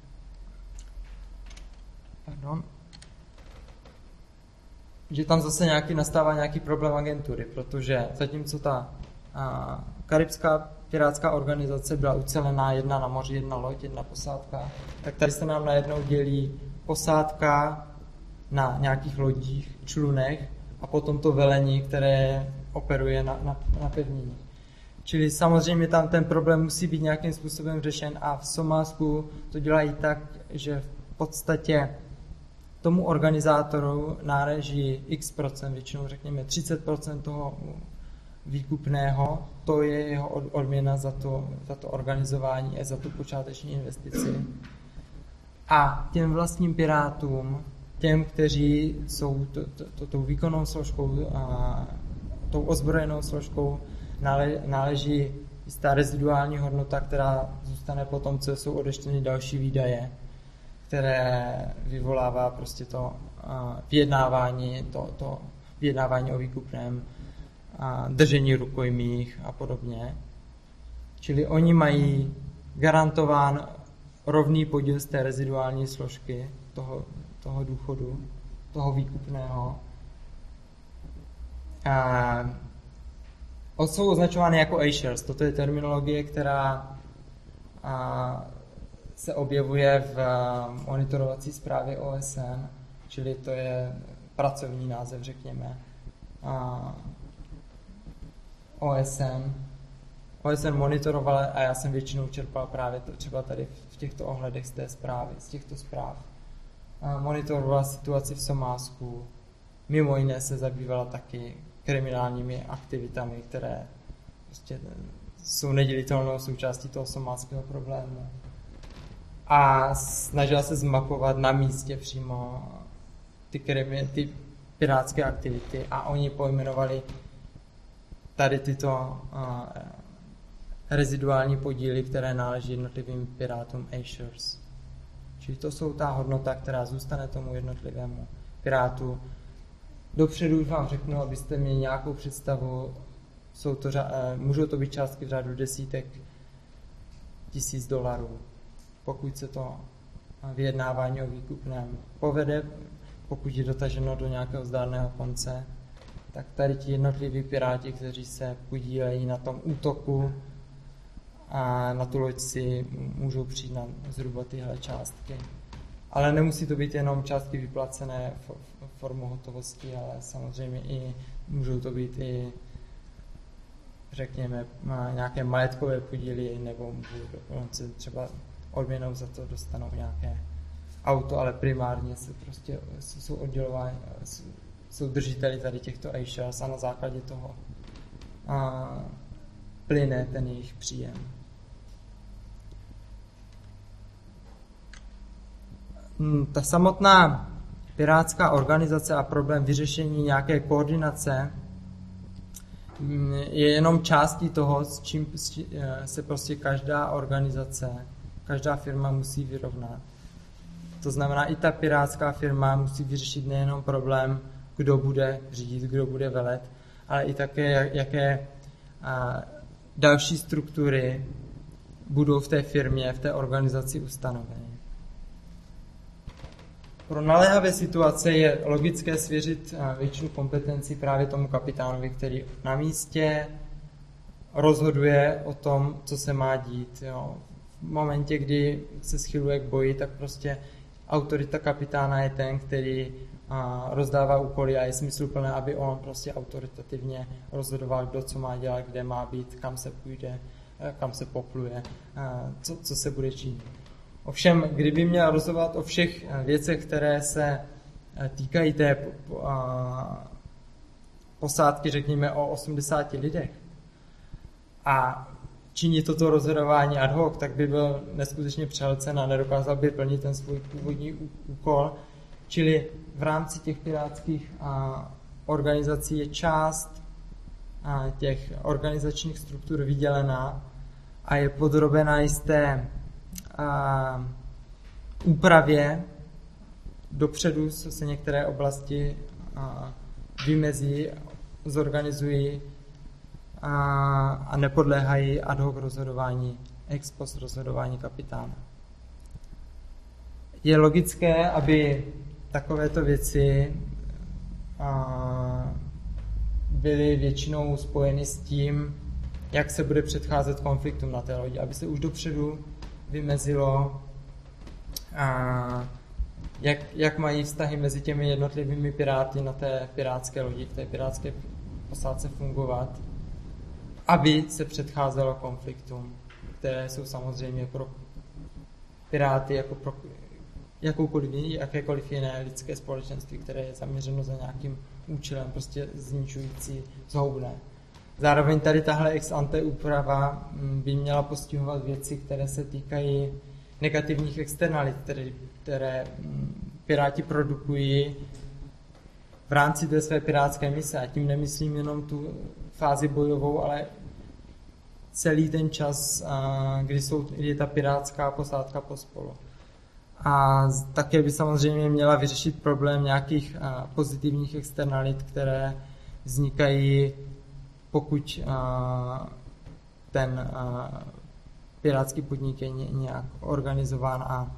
tam zase nastává nějaký problém agentury, protože zatímco ta karibská pirátská organizace byla ucelená, jedna na moři, jedna loď, jedna posádka, tak tady se nám najednou dělí posádka na nějakých lodích, člunech a potom to velení, které operuje na pevnině. Čili samozřejmě tam ten problém musí být nějakým způsobem řešen a v Somálsku to dělají tak, že v podstatě tomu organizátoru náleží x%, většinou řekněme 30% toho výkupného, to je jeho odměna za to organizování a za tu počáteční investici. A těm vlastním pirátům, těm, kteří jsou tou výkonnou složkou, tou ozbrojenou složkou, náleží jistá reziduální hodnota, která zůstane po tom, co jsou odečteny další výdaje, které vyvolává prostě to vyjednávání, to vyjednávání o výkupném, držení rukojmích a podobně. Čili oni mají garantován rovný podíl z té reziduální složky toho důchodu, toho výkupného. Jsou označovány jako A-shares. Toto je terminologie, která se objevuje v monitorovací zprávě OSN, čili to je pracovní název, řekněme, OSN. OSN monitorovala a já jsem většinou čerpal právě to, třeba tady v těchto ohledech z té zprávy, z těchto zpráv. Monitorovala situaci v Somálsku. Mimo jiné se zabývala taky kriminálními aktivitami, které prostě jsou nedělitelnou součástí toho somálského problému. A snažila se zmapovat na místě přímo ty pirátské aktivity a oni pojmenovali tady tyto reziduální podíly, které náleží jednotlivým pirátům A-shares. Čili to jsou ta hodnota, která zůstane tomu jednotlivému pirátu. Dopředu už vám řeknu, abyste měli nějakou představu, můžou to být částky v řádu desítek tisíc $, pokud se to vyjednávání o výkupném povede, pokud je dotaženo do nějakého zdárného konce, tak tady ti jednotliví piráti, kteří se podílejí na tom útoku a na tu loď si můžou přijít na zhruba tyhle částky. Ale nemusí to být jenom částky vyplacené formou hotovosti, ale samozřejmě i můžou to být i, řekněme, nějaké majetkové podíly, nebo dokonce třeba odměnou za to dostanou nějaké auto, ale primárně se prostě jsou oddělováni, jsou držiteli tady těchto A-shares a na základě toho plyne ten jejich příjem. Ta samotná pirátská organizace a problém vyřešení nějaké koordinace je jenom částí toho, s čím se prostě každá organizace, každá firma musí vyrovnat. To znamená, i ta pirátská firma musí vyřešit nejenom problém, kdo bude řídit, kdo bude velet, ale i také, jaké další struktury budou v té firmě, v té organizaci ustanoveny. Pro naléhavé situace je logické svěřit většinu kompetencí právě tomu kapitánovi, který na místě rozhoduje o tom, co se má dít. Jo. V momentě, kdy se schyluje k boji, tak prostě autorita kapitána je ten, který rozdává úkoly a je smysluplné, aby on prostě autoritativně rozhodoval, kdo co má dělat, kde má být, kam se půjde, kam se popluje, co se bude činit. Ovšem, kdyby měl rozhodovat o všech věcech, které se týkají té posádky, řekněme, o 80 lidech a činí toto rozhodování ad hoc, tak by byl neskutečně přehlcen a nedokázal by plnit ten svůj původní úkol. Čili v rámci těch pirátských organizací je část těch organizačních struktur vydělená a je podrobená jisté úpravě. Dopředu se některé oblasti vymezí, zorganizují a nepodléhají ad hoc rozhodování, ex post rozhodování kapitána. Je logické, aby takovéto věci byly většinou spojeny s tím, jak se bude předcházet konfliktům na té lodi, aby se už dopředu vymezilo, jak mají vztahy mezi těmi jednotlivými piráty na té pirátské lodi, v té pirátské posádce fungovat, aby se předcházelo konfliktům, které jsou samozřejmě pro piráty jako pro jakékoliv jiné lidské společenství, které je zaměřeno za nějakým účelem, prostě zničující, zhoubné. Zároveň tady tahle ex ante úprava by měla postihovat věci, které se týkají negativních externalit, které piráti produkují v rámci té své pirátské mise. A tím nemyslím jenom tu fázi bojovou, ale celý ten čas, kdy je ta pirátská posádka pospolu. A také by samozřejmě měla vyřešit problém nějakých pozitivních externalit, které vznikají, pokud ten pirátský podnik je nějak organizován a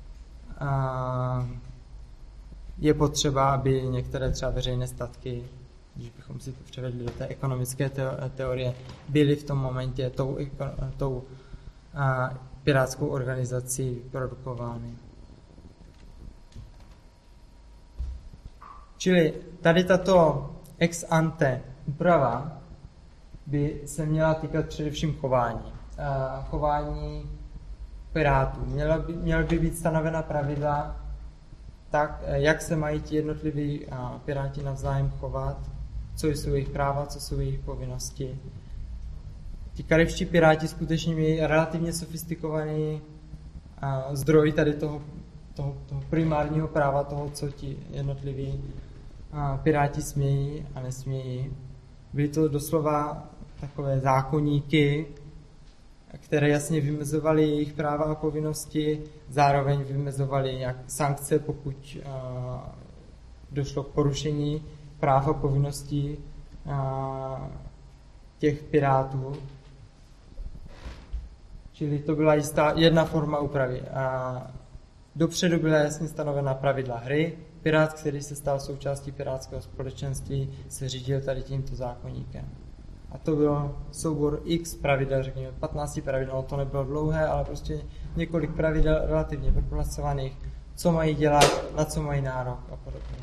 je potřeba, aby některé třeba veřejné statky, když bychom si to převedli do té ekonomické teorie, byly v tom momentě tou pirátskou organizací produkovány. Čili tady tato ex ante úprava by se měla týkat především chování pirátů. Měla by být stanovena pravidla, tak, jak se mají ti jednotliví piráti navzájem chovat, co jsou jejich práva, co jsou jejich povinnosti. Ti karibští piráti skutečně mají relativně sofistikovaný zdroj tady toho primárního práva, toho, co ti jednotliví piráti smějí a nesmějí. Byly to doslova takové zákoníky, které jasně vymezovaly jejich práva a povinnosti, zároveň vymezovaly nějak sankce, pokud došlo k porušení práv a povinností těch pirátů. Čili to byla jedna forma úpravy. Dopředu byla jasně stanovena pravidla hry. Pirát, který se stal součástí pirátského společenství, se řídil tady tímto zákoníkem. A to byl soubor X pravidel, řekněme 15 pravidel, to nebylo dlouhé, ale prostě několik pravidel relativně propracovaných, co mají dělat, na co mají nárok a podobně.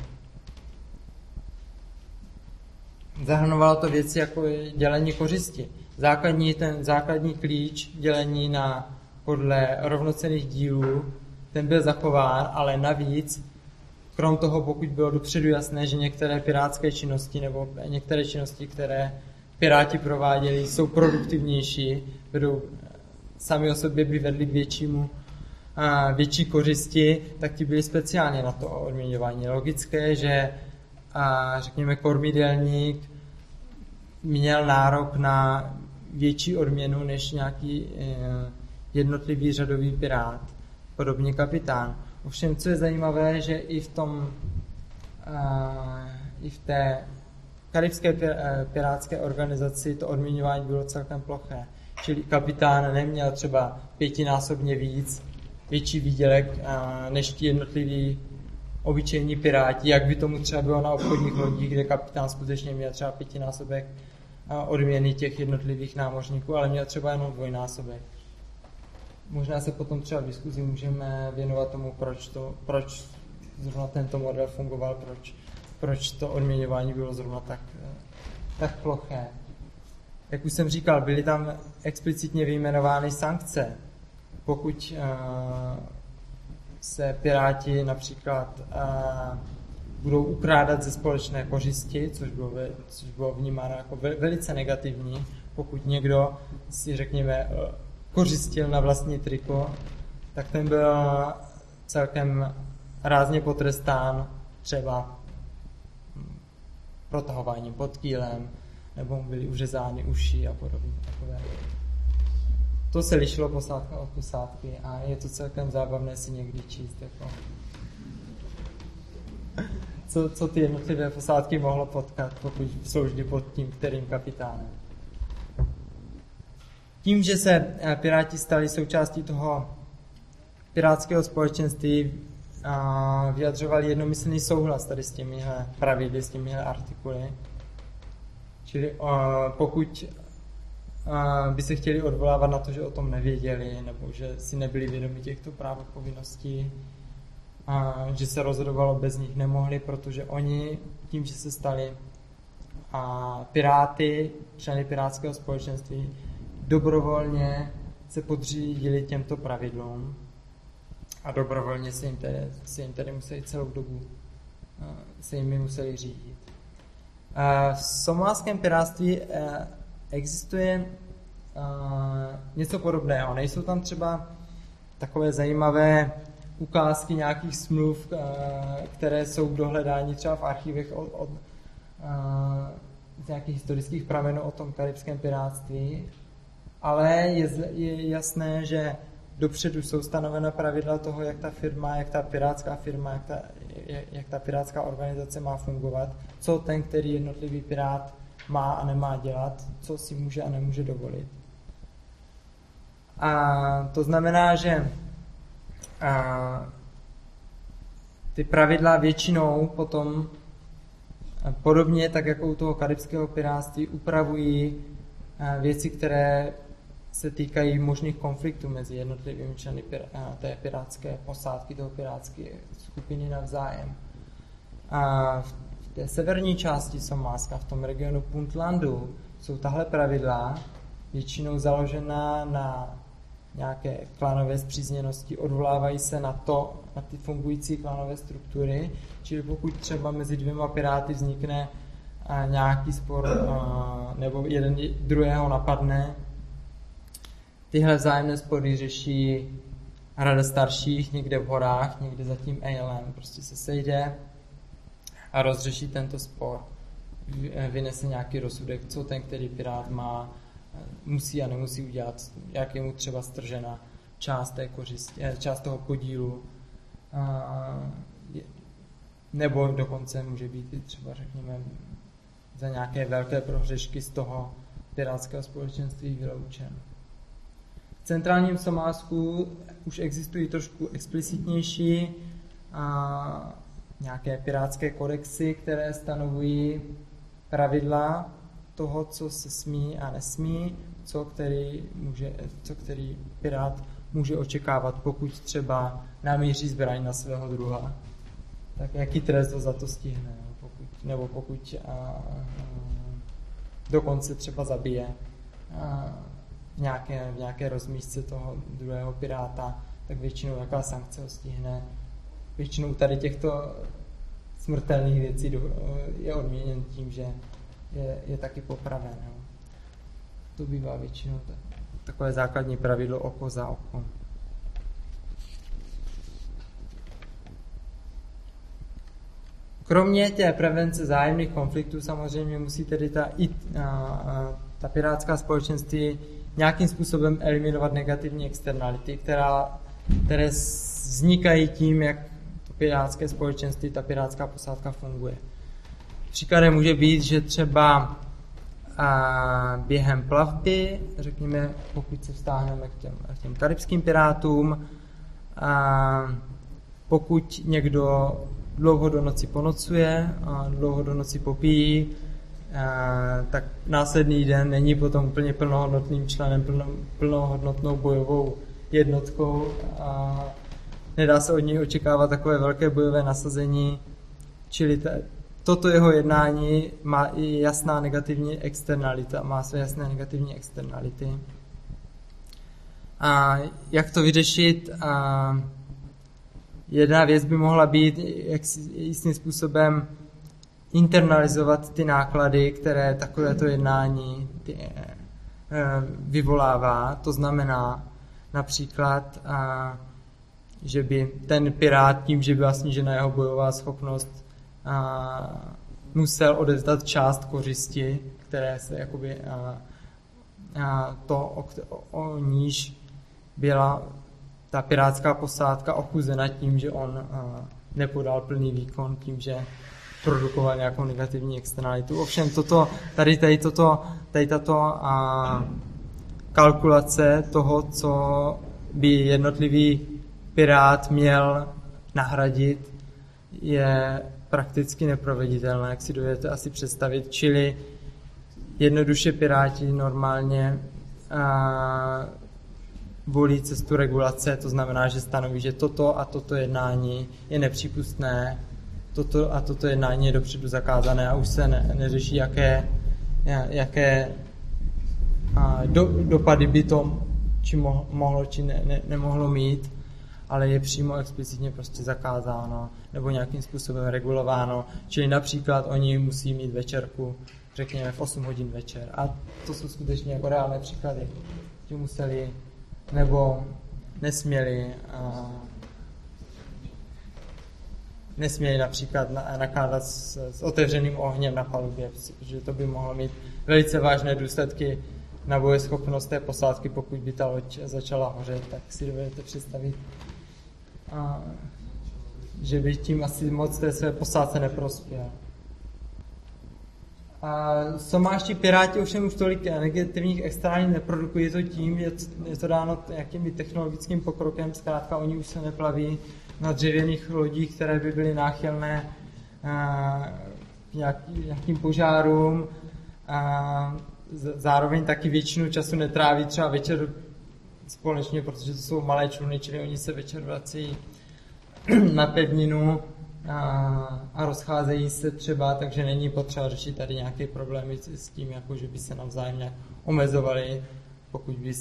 Zahrnovalo to věci jako dělení kořisti. Základní klíč dělení podle rovnocenných dílů, ten byl zachován, ale navíc, krom toho, pokud bylo dopředu jasné, že některé pirátské činnosti nebo některé činnosti, které piráti prováděli, jsou produktivnější, sami o sobě by vedli k větší kořisti, tak ti byli speciálně na to odměňování. Logické, že řekněme kormidelník měl nárok na větší odměnu než nějaký jednotlivý řadový pirát, podobně kapitán. Ovšem, co je zajímavé, že i v té karibské pirátské organizaci to odměňování bylo celkem ploché. Čili kapitán neměl třeba 5násobně větší výdělek než ti jednotliví obyčejní piráti, jak by tomu třeba bylo na obchodních lodích, kde kapitán skutečně měl třeba 5násobek odměny těch jednotlivých námořníků, ale měl třeba jenom 2násobek. Možná se potom třeba v diskuzi můžeme věnovat tomu, proč zrovna tento model fungoval, proč to odměňování bylo zrovna tak ploché. Jak už jsem říkal, byly tam explicitně vyjmenovány sankce. Pokud se piráti například budou ukrádat ze společné kořisti, což bylo vnímáno jako velice negativní, pokud někdo si, řekněme, kořistil na vlastní triko, tak ten byl celkem rázně potrestán třeba protahováním pod kýlem, nebo mu byly uřezány uši a podobně. To se lišilo posádka od posádky a je to celkem zábavné si někdy číst. Jako co ty jednotlivé posádky mohlo potkat, pokud jsou vždy pod tím, kterým kapitánem. Tím, že se piráti stali součástí toho pirátského společenství, vyjadřovali jednomyslný souhlas tady s těmihle pravidly, s těmihle artikuly. Čili pokud by se chtěli odvolávat na to, že o tom nevěděli, nebo že si nebyli vědomi těchto práv a povinností, že se rozhodovalo bez nich, nemohli, protože oni tím, že se stali piráty, členy pirátského společenství, dobrovolně se podřídili těmto pravidlům a dobrovolně se jim tedy museli celou dobu se jimi museli řídit. V somálském pirátství existuje něco podobného. Nejsou tam třeba takové zajímavé ukázky nějakých smluv, které jsou k dohledání třeba v archivech z nějakých historických pramenů o tom karibském pirátství, ale je jasné, že dopředu jsou stanovena pravidla toho, jak ta firma, jak ta pirátská firma, jak ta pirátská organizace má fungovat, co ten, který jednotlivý pirát má a nemá dělat, co si může a nemůže dovolit. A to znamená, že ty pravidla většinou potom podobně, tak jako u toho karibského pirátství, upravují věci, které se týkají možných konfliktů mezi jednotlivými členy té pirátské posádky, toho pirátské skupiny navzájem. A v té severní části Somálska, v tom regionu Puntlandu, jsou tahle pravidla většinou založená na nějaké klanové spřízněnosti, odvolávají se na ty fungující klanové struktury, čili pokud třeba mezi dvěma piráty vznikne nějaký spor nebo jeden druhého napadne, tyhle vzájemné spory řeší rada starších někde v horách, někde za tím Eilem, prostě se sejde a rozřeší tento spor. Vynese nějaký rozsudek, co ten, který pirát má, musí a nemusí udělat, jak je mu třeba stržena část toho podílu, nebo dokonce může být i třeba, řekněme, za nějaké velké prohřešky z toho pirátského společenství vyloučen. V centrálním Somálsku už existují trošku explicitnější nějaké pirátské kodexy, které stanovují pravidla toho, co se smí a nesmí, co který pirát může očekávat, pokud třeba namíří zbraň na svého druha. Tak jaký trest ho za to stihne, nebo pokud dokonce třeba zabije v nějaké rozmístce toho druhého piráta, tak většinou jaká sankce ho stihne. Většinou tady těchto smrtelných věcí je odměněn tím, že je taky popraven. Jo. To bývá většinou takové základní pravidlo oko za oko. Kromě té prevence zájemných konfliktů samozřejmě musí tedy ta pirátská společenství nějakým způsobem eliminovat negativní externality, které vznikají tím, jak to pirátské společenství, ta pirátská posádka funguje. Příkladem může být, že třeba během plavby, řekněme, pokud se vztáhneme k těm karibským pirátům, pokud někdo dlouho do noci ponocuje a dlouho do noci popíjí, tak následný den není potom úplně plnohodnotným členem, plnohodnotnou bojovou jednotkou a nedá se od něj očekávat takové velké bojové nasazení, čili toto jeho jednání má i jasná negativní externalita, má své jasné negativní externality. A jak to vyřešit? jedna věc by mohla být, jak jistým způsobem internalizovat ty náklady, které takovéto jednání vyvolává. To znamená například, že by ten pirát tím, že byla snížena jeho bojová schopnost, musel odevzdat část kořisti, které se jakoby o níž byla ta pirátská posádka ochuzena tím, že on nepodal plný výkon, tím, že produkoval nějakou negativní externalitu. Ovšem tady tato kalkulace toho, co by jednotlivý pirát měl nahradit, je prakticky neproveditelné, jak si dovedete asi představit. Čili jednoduše piráti normálně volí cestu regulace, to znamená, že stanoví, že toto a toto jednání je nepřípustné, toto a toto jednání je dopředu zakázané a už se neřeší, jaké dopady by to či mohlo, či nemohlo mít, ale je přímo explicitně prostě zakázáno nebo nějakým způsobem regulováno. Čili například oni musí mít večerku, řekněme, v 8 hodin večer. A to jsou skutečně jako reálné příklady. Ti museli nebo nesměli například nakládat s otevřeným ohněm na palubě, protože to by mohlo mít velice vážné důsledky na bojeschopnost té posádky, pokud by ta loď začala hořet, tak si dovedete představit, že by tím asi moc té své posádce neprospěl. Somáští piráti ovšem už tolik negativních externálních neprodukují, to tím, je to dáno jakým technologickým pokrokem, zkrátka oni už se neplaví na dřevěných lodích, které by byly náchylné nějakým požárům, zároveň taky většinu času netráví třeba večer společně, protože to jsou malé čluny, čili oni se večer vrací na pevninu a rozcházejí se třeba, takže není potřeba řešit tady nějaké problémy s tím, jako že by se navzájem nějak omezovali, pokud by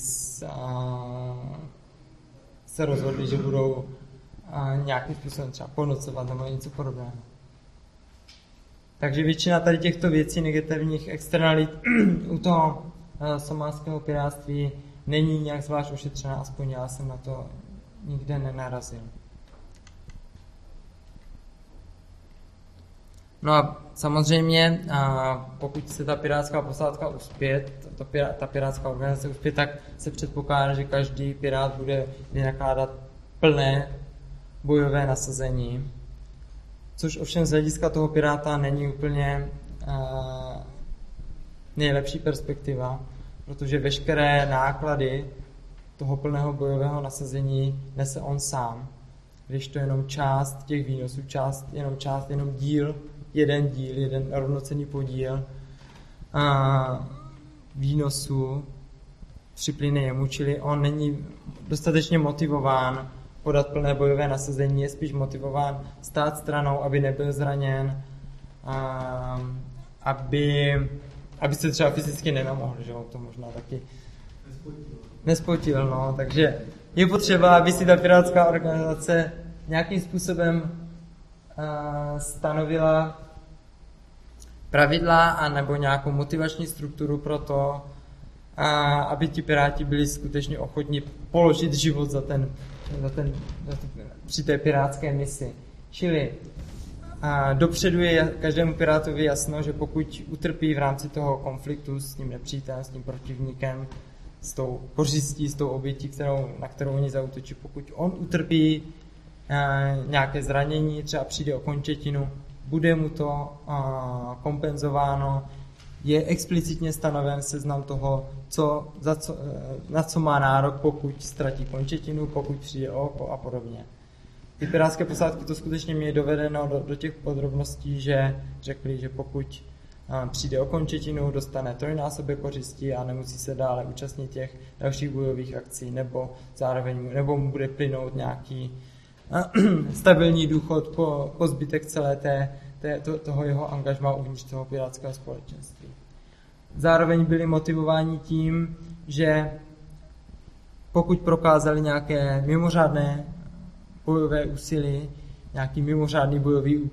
se rozhodli, že budou nějakým způsobem třeba ponocovat nebo něco podobného. Takže většina tady těchto věcí, negativních externalit u toho somálského pirátství není nějak zvlášť ošetřená, aspoň já jsem na to nikde nenarazil. No a samozřejmě, pokud se ta pirátská posádka uspěje, ta pirátská organizace uspěje, tak se předpokládá, že každý pirát bude vynakládat plné bojové nasazení, což ovšem z hlediska toho piráta není úplně nejlepší perspektiva, protože veškeré náklady toho plného bojového nasazení nese on sám, když to jenom část těch výnosů, jenom jeden rovnocenný podíl výnosů připlyne jemu, čili on není dostatečně motivován podat plné bojové nasazení, je spíš motivován stát stranou, aby nebyl zraněn, aby se třeba fyzicky nenamohl, že to možná taky nespotil, no, takže je potřeba, aby si ta pirátská organizace nějakým způsobem stanovila pravidla a nebo nějakou motivační strukturu pro to, aby ti piráti byli skutečně ochotni položit život při té pirátské misi. Čili dopředu je každému pirátovi jasno, že pokud utrpí v rámci toho konfliktu s tím nepřítelem, s tím protivníkem, s tou kořistí, s tou obětí, na kterou oni zaútočí, pokud on utrpí nějaké zranění, třeba přijde o končetinu, bude mu to kompenzováno, je explicitně stanoven seznam toho, na co má nárok, pokud ztratí končetinu, pokud přijde o oko a podobně. Ty pirátské posádky to skutečně měly dovedeno do těch podrobností, že řekli, že pokud přijde o končetinu, dostane trojnásobek kořistí a nemusí se dále účastnit těch dalších bojových akcí, nebo zároveň mu bude plynout nějaký stabilní důchod po zbytek celé toho jeho angažmá uvnitř toho pirátského společenství. Zároveň byli motivováni tím, že pokud prokázali nějaké mimořádné bojové úsilí, nějaký mimořádný bojový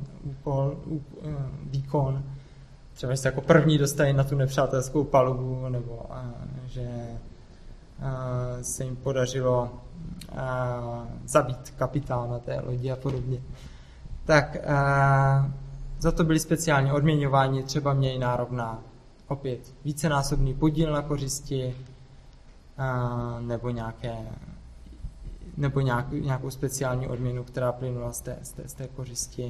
výkon, třeba se jako první dostají na tu nepřátelskou palubu, nebo že se jim podařilo zabít kapitána té lodi a podobně. Tak za to byli speciálně odměňováni, třeba měli nárok na opět vícenásobný podíl na kořisti, nebo nějakou speciální odměnu, která plynula z té kořisti,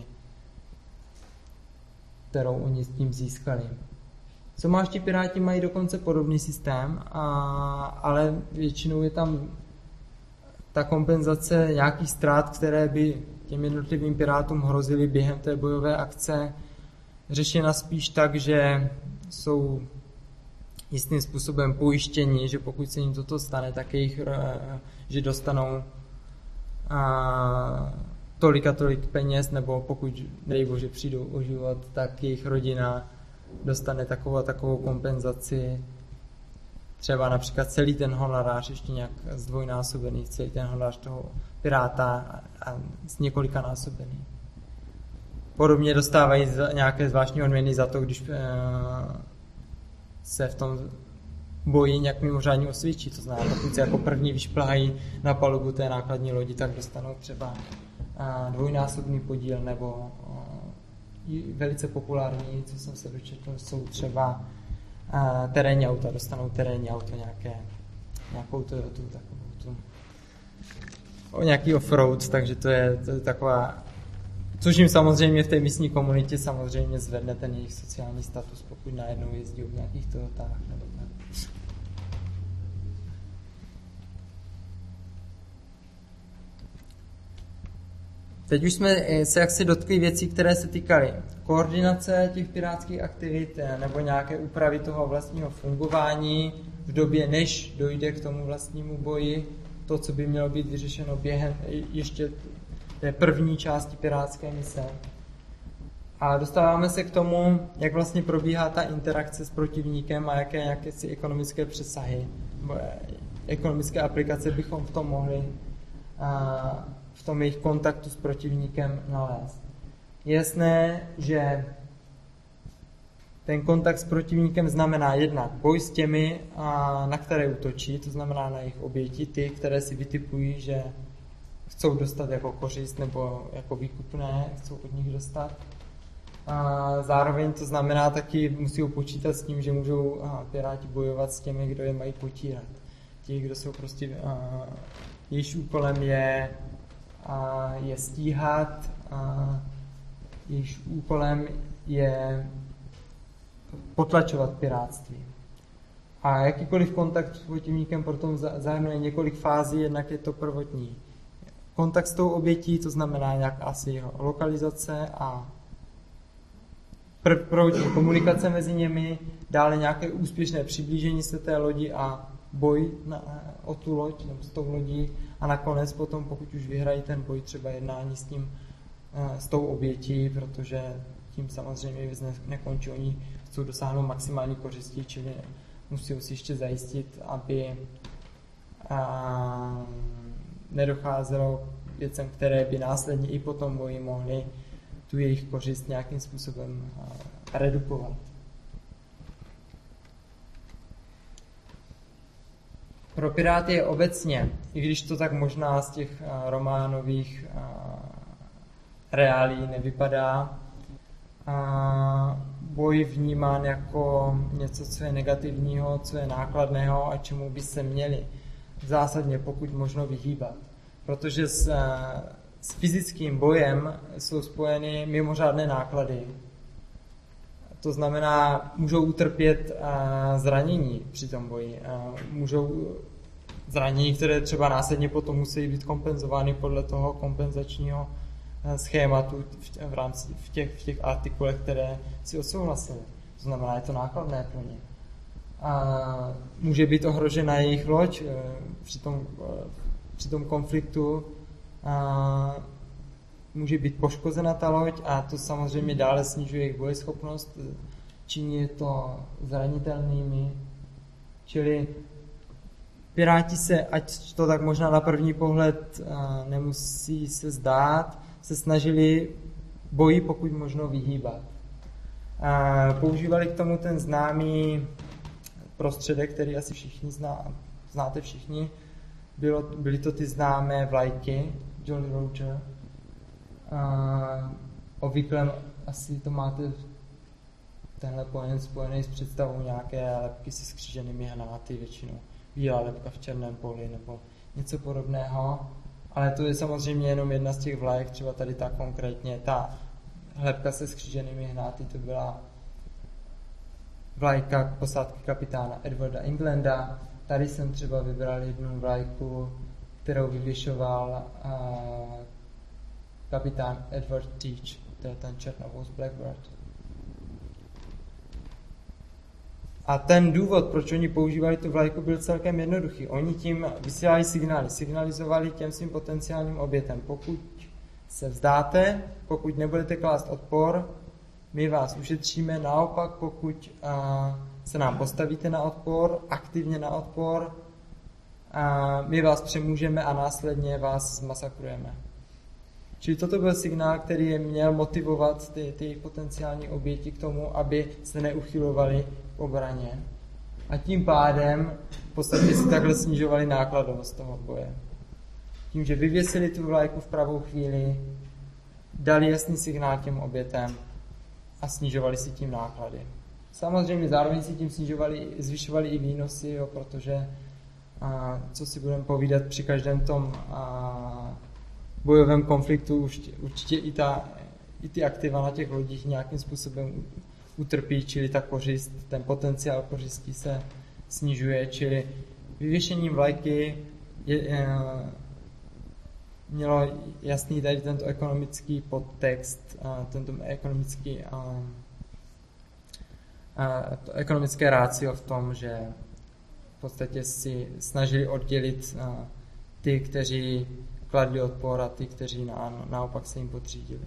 kterou oni s tím získali. Somálští piráti mají dokonce podobný systém, ale většinou je tam ta kompenzace nějakých ztrát, které by těm jednotlivým pirátům hrozily během té bojové akce, řešena spíš tak, že jsou jistým způsobem pojištění, že pokud se jim toto stane, tak že dostanou tolik a tolik peněz, nebo pokud, dej bože, přijdou o život, tak jejich rodina dostane takovou a takovou kompenzaci. Třeba například celý ten honorář ještě nějak zdvojnásobený, celý ten honorář toho piráta a z několika násobený. Podobně dostávají nějaké zvláštní odměny za to, když se v tom boji nějak mimořádně osvědčí. To znamená, pokud se jako první vyšplhají na palubu té nákladní lodi, tak dostanou třeba dvojnásobný podíl, nebo velice populární, co jsem se dočetl, jsou třeba terénní auta, dostanou terénní auto nějakou Toyotu, takovou nějaký offroad, takže to je taková, což jim samozřejmě v té místní komunitě samozřejmě zvedne ten jejich sociální status, pokud najednou jezdí v nějakých Toyotách nebo tak. Teď už jsme se jaksi dotkli věcí, které se týkaly koordinace těch pirátských aktivit nebo nějaké úpravy toho vlastního fungování v době, než dojde k tomu vlastnímu boji, to, co by mělo být vyřešeno během ještě té první části pirátské mise. A dostáváme se k tomu, jak vlastně probíhá ta interakce s protivníkem a jaké si ekonomické přesahy, ekonomické aplikace bychom v tom mohli v tom jejich kontaktu s protivníkem nalézt. Je jasné, že ten kontakt s protivníkem znamená jednak boj s těmi, na které útočí, to znamená na jejich oběti, ty, které si vytipují, že chcou dostat jako kořist nebo jako výkupné, chcou od nich dostat. A zároveň to znamená taky, musí počítat s tím, že můžou piráti bojovat s těmi, kdo je mají potírat. Ti, kdo jsou prostě, jejíž úkolem je stíhat, jejíž úkolem je potlačovat pirátství. A jakýkoliv kontakt s protivníkem potom zahrnuje několik fází, jednak je to prvotní kontakt s tou obětí, to znamená nějak asi jeho lokalizace a prvotní komunikace mezi nimi, dále nějaké úspěšné přiblížení se té lodi a boj o tu loď nebo s tou lodí a nakonec potom, pokud už vyhrají ten boj, třeba jednání s tou obětí, protože tím samozřejmě nekončí, oni chcou dosáhnout maximální kořistí, čili musí si ještě zajistit, aby nedocházelo k věcem, které by následně i po tom boji mohly tu jejich kořist nějakým způsobem redukovat. Pro piráty je obecně, i když to tak možná z těch románových reálí nevypadá, boj vnímán jako něco, co je negativního, co je nákladného a čemu by se měli zásadně pokud možno vyhýbat. Protože s fyzickým bojem jsou spojeny mimořádné náklady. To znamená, můžou utrpět zranění při tom boji. Můžou zranění, které třeba následně potom musí být kompenzovány podle toho kompenzačního schématu v těch artikulech, které si odsouhlasili. To znamená, je to nákladné pro ně. Může být ohrožena jejich loď při tom konfliktu. Může být poškozena ta loď a to samozřejmě dále snižuje jejich bojeschopnost, činí je to zranitelnými. Čili Piráti se, ať to tak možná na první pohled nemusí se zdát, se snažili boji pokud možno vyhýbat. Používali k tomu ten známý prostředek, který asi všichni znáte všichni. Byly to ty známé vlajky, Jolly Roger. Obvykle asi to máte tenhle pojem spojený s představou nějaké lepky se skříženými hnáty, většinou bílá lepka v černém poli nebo něco podobného. Ale to je samozřejmě jenom jedna z těch vlajek, třeba tady ta konkrétně, ta lepka se skříženými hnáty, to byla vlajka posádky kapitána Edwarda Englanda. Tady jsem třeba vybral jednu vlajku, kterou vyvěšoval kapitán Edward Teach, to je ten černovous Blackbird. A ten důvod, proč oni používali tu vlajku, byl celkem jednoduchý. Oni tím vysílali signály, signalizovali těm svým potenciálním obětem. Pokud se vzdáte, pokud nebudete klást odpor, my vás ušetříme. Naopak, pokud se nám postavíte na odpor, aktivně na odpor, my vás přemůžeme a následně vás zmasakrujeme. Čili toto byl signál, který měl motivovat ty potenciální oběti k tomu, aby se neuchylovali k obraně. A tím pádem v podstatě si takhle snižovali nákladovost toho boje. Tím, že vyvěsili tu vlajku v pravou chvíli, dali jasný signál těm obětem a snižovali si tím náklady. Samozřejmě zároveň si tím zvyšovali i výnosy, jo, protože co si budeme povídat při každém tom bojovém konfliktu, určitě i ty aktiva na těch lodích nějakým způsobem utrpí, čili ta kořist, ten potenciál kořistí se snižuje, čili vyvěšením vlajky mělo jasný tady tento ekonomický podtext, tento ekonomické rácio v tom, že v podstatě si snažili oddělit ty, kteří kladli odpor a ty, kteří naopak se jim podřídili.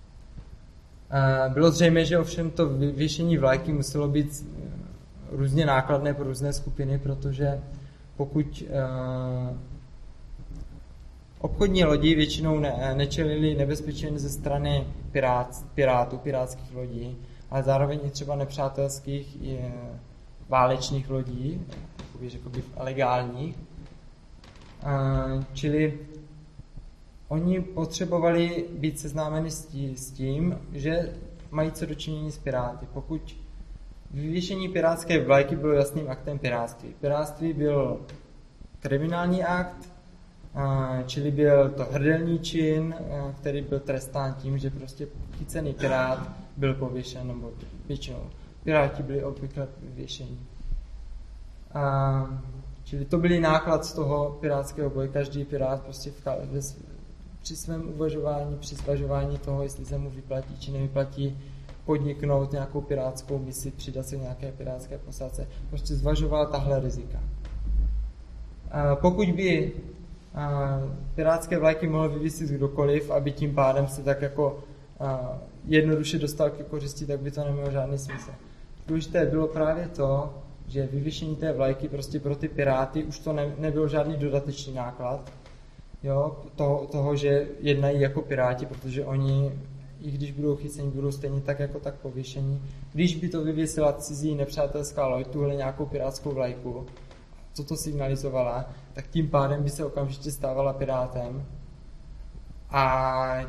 Bylo zřejmé, že ovšem to vyvěšení vlajky muselo být různě nákladné pro různé skupiny, protože pokud obchodní lodi většinou nečelili nebezpečí ze strany pirátských lodí, ale zároveň i třeba nepřátelských válečných lodí, řekl bych legálních. Čili oni potřebovali být seznámeni s tím, že mají co dočinění s piráty. Pokud vyvěšení pirátské vlajky bylo jasným aktem pirátství. Pirátství byl kriminální akt, čili byl to hrdelní čin, který byl trestán tím, že prostě chycený pirát byl pověšen, nebo většinou piráti byli obvykle vyvěšení. Čili to byl náklad z toho pirátského boje. Každý pirát prostě při svém uvažování, při zvažování toho, jestli se mu vyplatí či nevyplatí podniknout nějakou pirátskou misi, přidat se nějaké pirátské posádce, prostě zvažoval tahle rizika. Pokud by pirátské vlajky mohl vyvěsit kdokoliv, aby tím pádem se tak jako jednoduše dostal ke kořisti, tak by to nemělo žádný smysl. Důležité bylo právě to, že vyvěšení té vlajky prostě pro ty piráty už to nebyl žádný dodatečný náklad, jo, toho, že jednají jako piráti, protože oni, i když budou chyceni, budou stejně tak jako tak pověšení. Když by to vyvěsila cizí nepřátelská loď, tuhle nějakou pirátskou vlajku, co to signalizovala, tak tím pádem by se okamžitě stávala pirátem a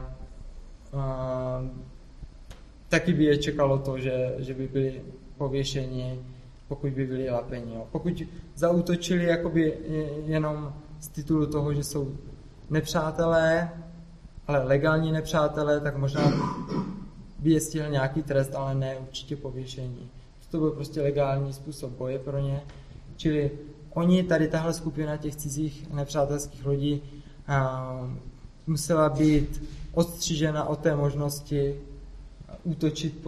taky by je čekalo to, že by byli pověšeni, pokud by byli lapeni. Jo. Pokud zaútočili jakoby jenom z titulu toho, že jsou nepřátelé, ale legální nepřátelé, tak možná by je stihl nějaký trest, ale ne určitě pověšení. To byl prostě legální způsob boje pro ně. Čili oni, tady tahle skupina těch cizích nepřátelských lodí musela být odstřižena od té možnosti útočit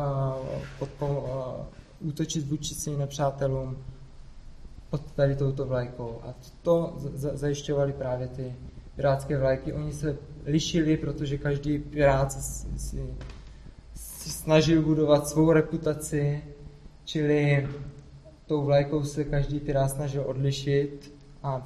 útočit vůči svým nepřátelům pod tady touto vlajkou. A to zajišťovali právě ty pirátské vlajky. Oni se lišili, protože každý pirát si snažil budovat svou reputaci, čili tou vlajkou se každý pirát snažil odlišit a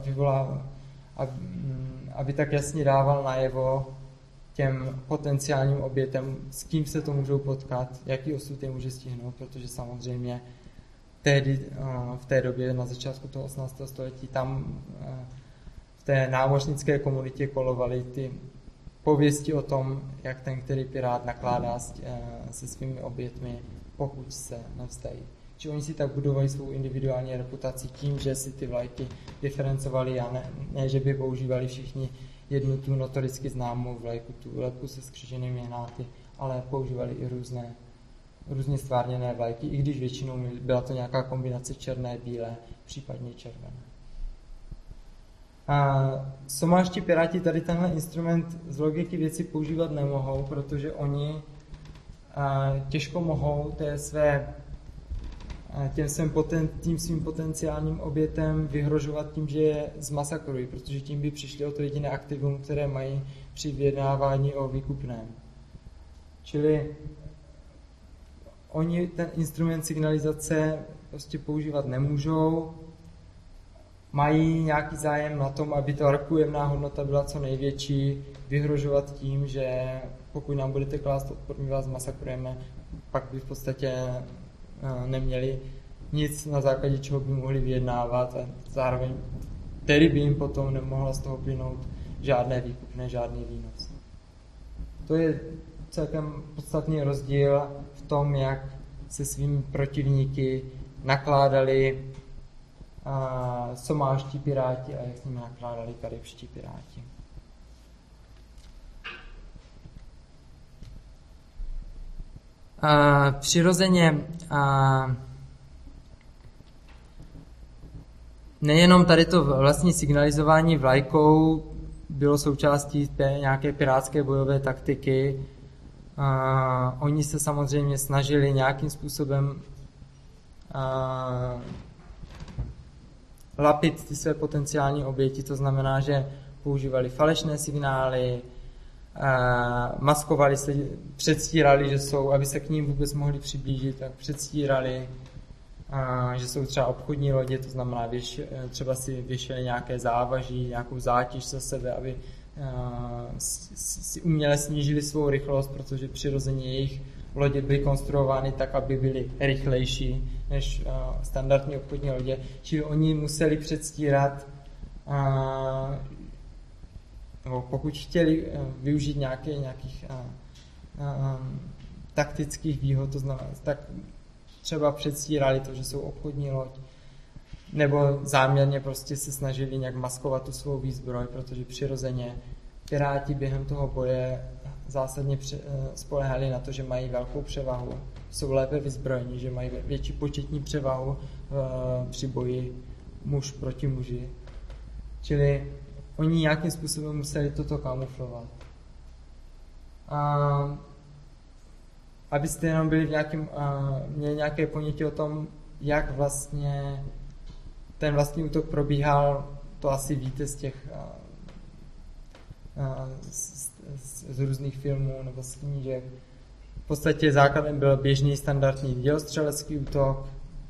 aby tak jasně dával najevo těm potenciálním obětem, s kým se to můžou potkat, jaký osud je může stihnout, protože samozřejmě v té době na začátku toho 18. století tam v té námořnické komunitě kolovaly ty pověsti o tom, jak ten který pirát nakládá se svými obětmi, pokud se nevzdají. Či oni si tak budovali svou individuální reputaci tím, že si ty vlajky diferencovali a ne že by používali všichni jednu tu notoricky známou vlajku, tu lepku se skříženými hnáty, ale používali i různě stvárněné vlajky, i když většinou byla to nějaká kombinace černé, bílé, případně červené. Somálští piráti tady tenhle instrument z logiky věci používat nemohou, protože oni těžko mohou tím svým potenciálním obětem vyhrožovat tím, že je zmasakrují, protože tím by přišli o to jediné aktivum, které mají při vyjednávání o výkupném. Čili oni ten instrument signalizace prostě používat nemůžou, mají nějaký zájem na tom, aby ta rekujemná hodnota byla co největší, vyhrožovat tím, že pokud nám budete klást odpor, my vás masakrujeme, pak by v podstatě neměli nic, na základě čeho by mohli vyjednávat a zároveň tedy by jim potom nemohla z toho plynout žádné výkupné, žádný výnos. To je celkem podstatný rozdíl v tom, jak se svými protivníky nakládali somálští piráti a jak s nimi nakládali karibští piráti. Přirozeně nejenom tady to vlastní signalizování vlajkou bylo součástí té nějaké pirátské bojové taktiky. Oni se samozřejmě snažili nějakým způsobem lapit ty své potenciální oběti, to znamená, že používali falešné signály, maskovali se, předstírali, že jsou, aby se k ním vůbec mohli přiblížit, tak předstírali, že jsou třeba obchodní lodě, to znamená, třeba si věšeli nějaké závaží, nějakou zátěž za sebe, aby si uměle snížili svou rychlost, protože přirozeně jejich lodě byly konstruovány tak, aby byly rychlejší než standardní obchodní lodě. Čili oni museli předstírat, pokud chtěli využít nějakých taktických výhod, to znamená, tak třeba předstírali to, že jsou obchodní loď, nebo záměrně prostě se snažili nějak maskovat tu svou výzbroj, protože přirozeně piráti během toho boje zásadně spolehali na to, že mají velkou převahu, jsou lépe vyzbrojení, že mají větší početní převahu při boji muž proti muži. Čili oni nějakým způsobem museli toto kamuflovat. Abyste jenom byli měli nějaké ponětí o tom, jak vlastně ten vlastní útok probíhal, to asi víte z těch z různých filmů nebo z knížek. V podstatě základem byl běžný standardní dělostřelecký útok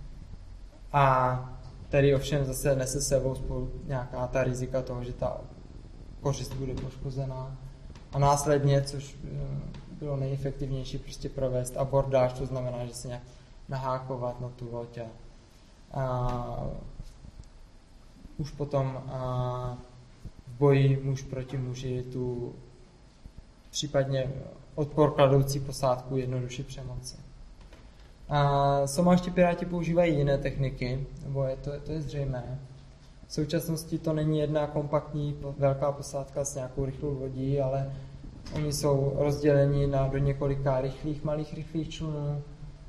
a který ovšem zase nese sebou spolu nějaká ta rizika toho, že ta kořist bude poškozená. A následně, což bylo nejefektivnější, prostě provést abordáž, to znamená, že se nějak nahákovat na tu loď a už potom v boji muž proti muži tu případně odpor kladoucí posádku jednoduše přemoci. Somálští piráti používají jiné techniky, nebo to je zřejmé. V současnosti to není jedna kompaktní velká posádka s nějakou rychlou lodí, ale oni jsou rozděleni do několika malých rychlých člunů,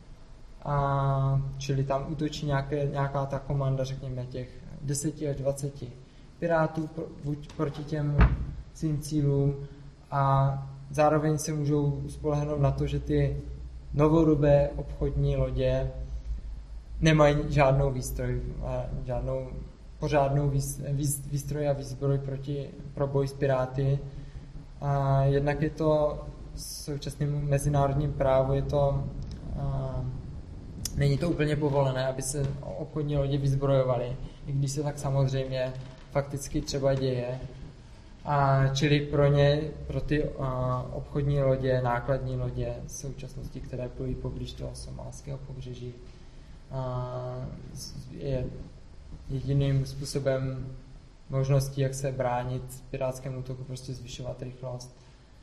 čili tam útočí nějaká ta komanda, řekněme těch 10 až 20 pirátů proti těm svým cílům a zároveň se můžou spolehnout na to, že ty novodobé obchodní lodě nemají žádnou výstroj, žádnou pořádnou výstroj a výzbroj pro boj s piráty. A jednak je to v současném mezinárodním právu je to není to úplně povolené, aby se obchodní lodě vyzbrojovaly, i když se tak samozřejmě fakticky třeba děje. Čili pro ty obchodní lodě, nákladní lodě v současnosti, které plují poblíž toho somálského pobřeží, je jediným způsobem možností, jak se bránit pirátskému útoku, prostě zvyšovat rychlost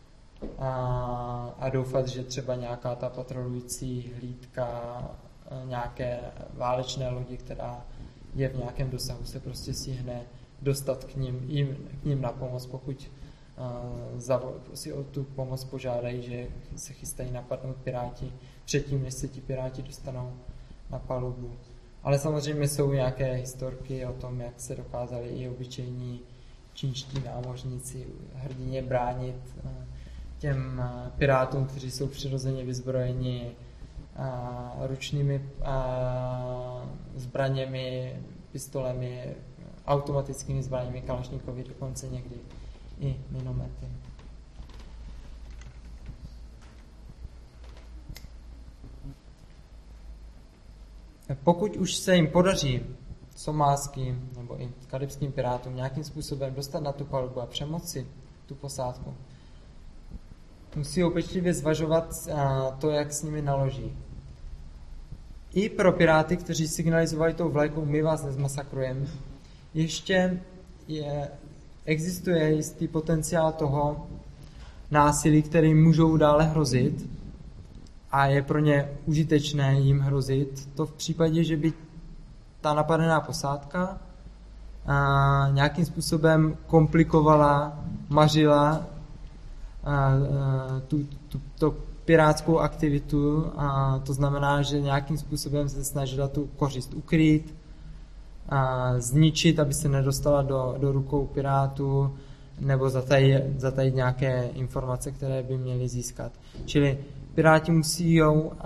a doufat, že třeba nějaká ta patrolující hlídka, nějaké válečné lodi, která je v nějakém dosahu, se prostě stihne dostat k ním na pomoc, pokud si o tu pomoc požádají, že se chystají napadnout piráti předtím, než se ti piráti dostanou na palubu. Ale samozřejmě jsou nějaké historky o tom, jak se dokázali i obyčejní čínští námořníci hrdině bránit těm pirátům, kteří jsou přirozeně vyzbrojeni ručnými zbraněmi, pistolemi, automatickými zbraněmi, kalašníkovi, dokonce někdy i minomety. Pokud už se jim podaří somálským nebo i karibským pirátům nějakým způsobem dostat na tu palubu a přemoci tu posádku, musí pečlivě zvažovat to, jak s nimi naloží. I pro piráty, kteří signalizovali tou vlajkou my vás nezmasakrujeme, ještě existuje jistý potenciál toho násilí, který můžou dále hrozit a je pro ně užitečné jim hrozit. To v případě, že by ta napadená posádka nějakým způsobem komplikovala, mařila tu pirátskou aktivitu, a to znamená, že nějakým způsobem se snažila tu kořist ukrýt, zničit, aby se nedostala do rukou pirátů, nebo zatajit nějaké informace, které by měli získat. Čili piráti musí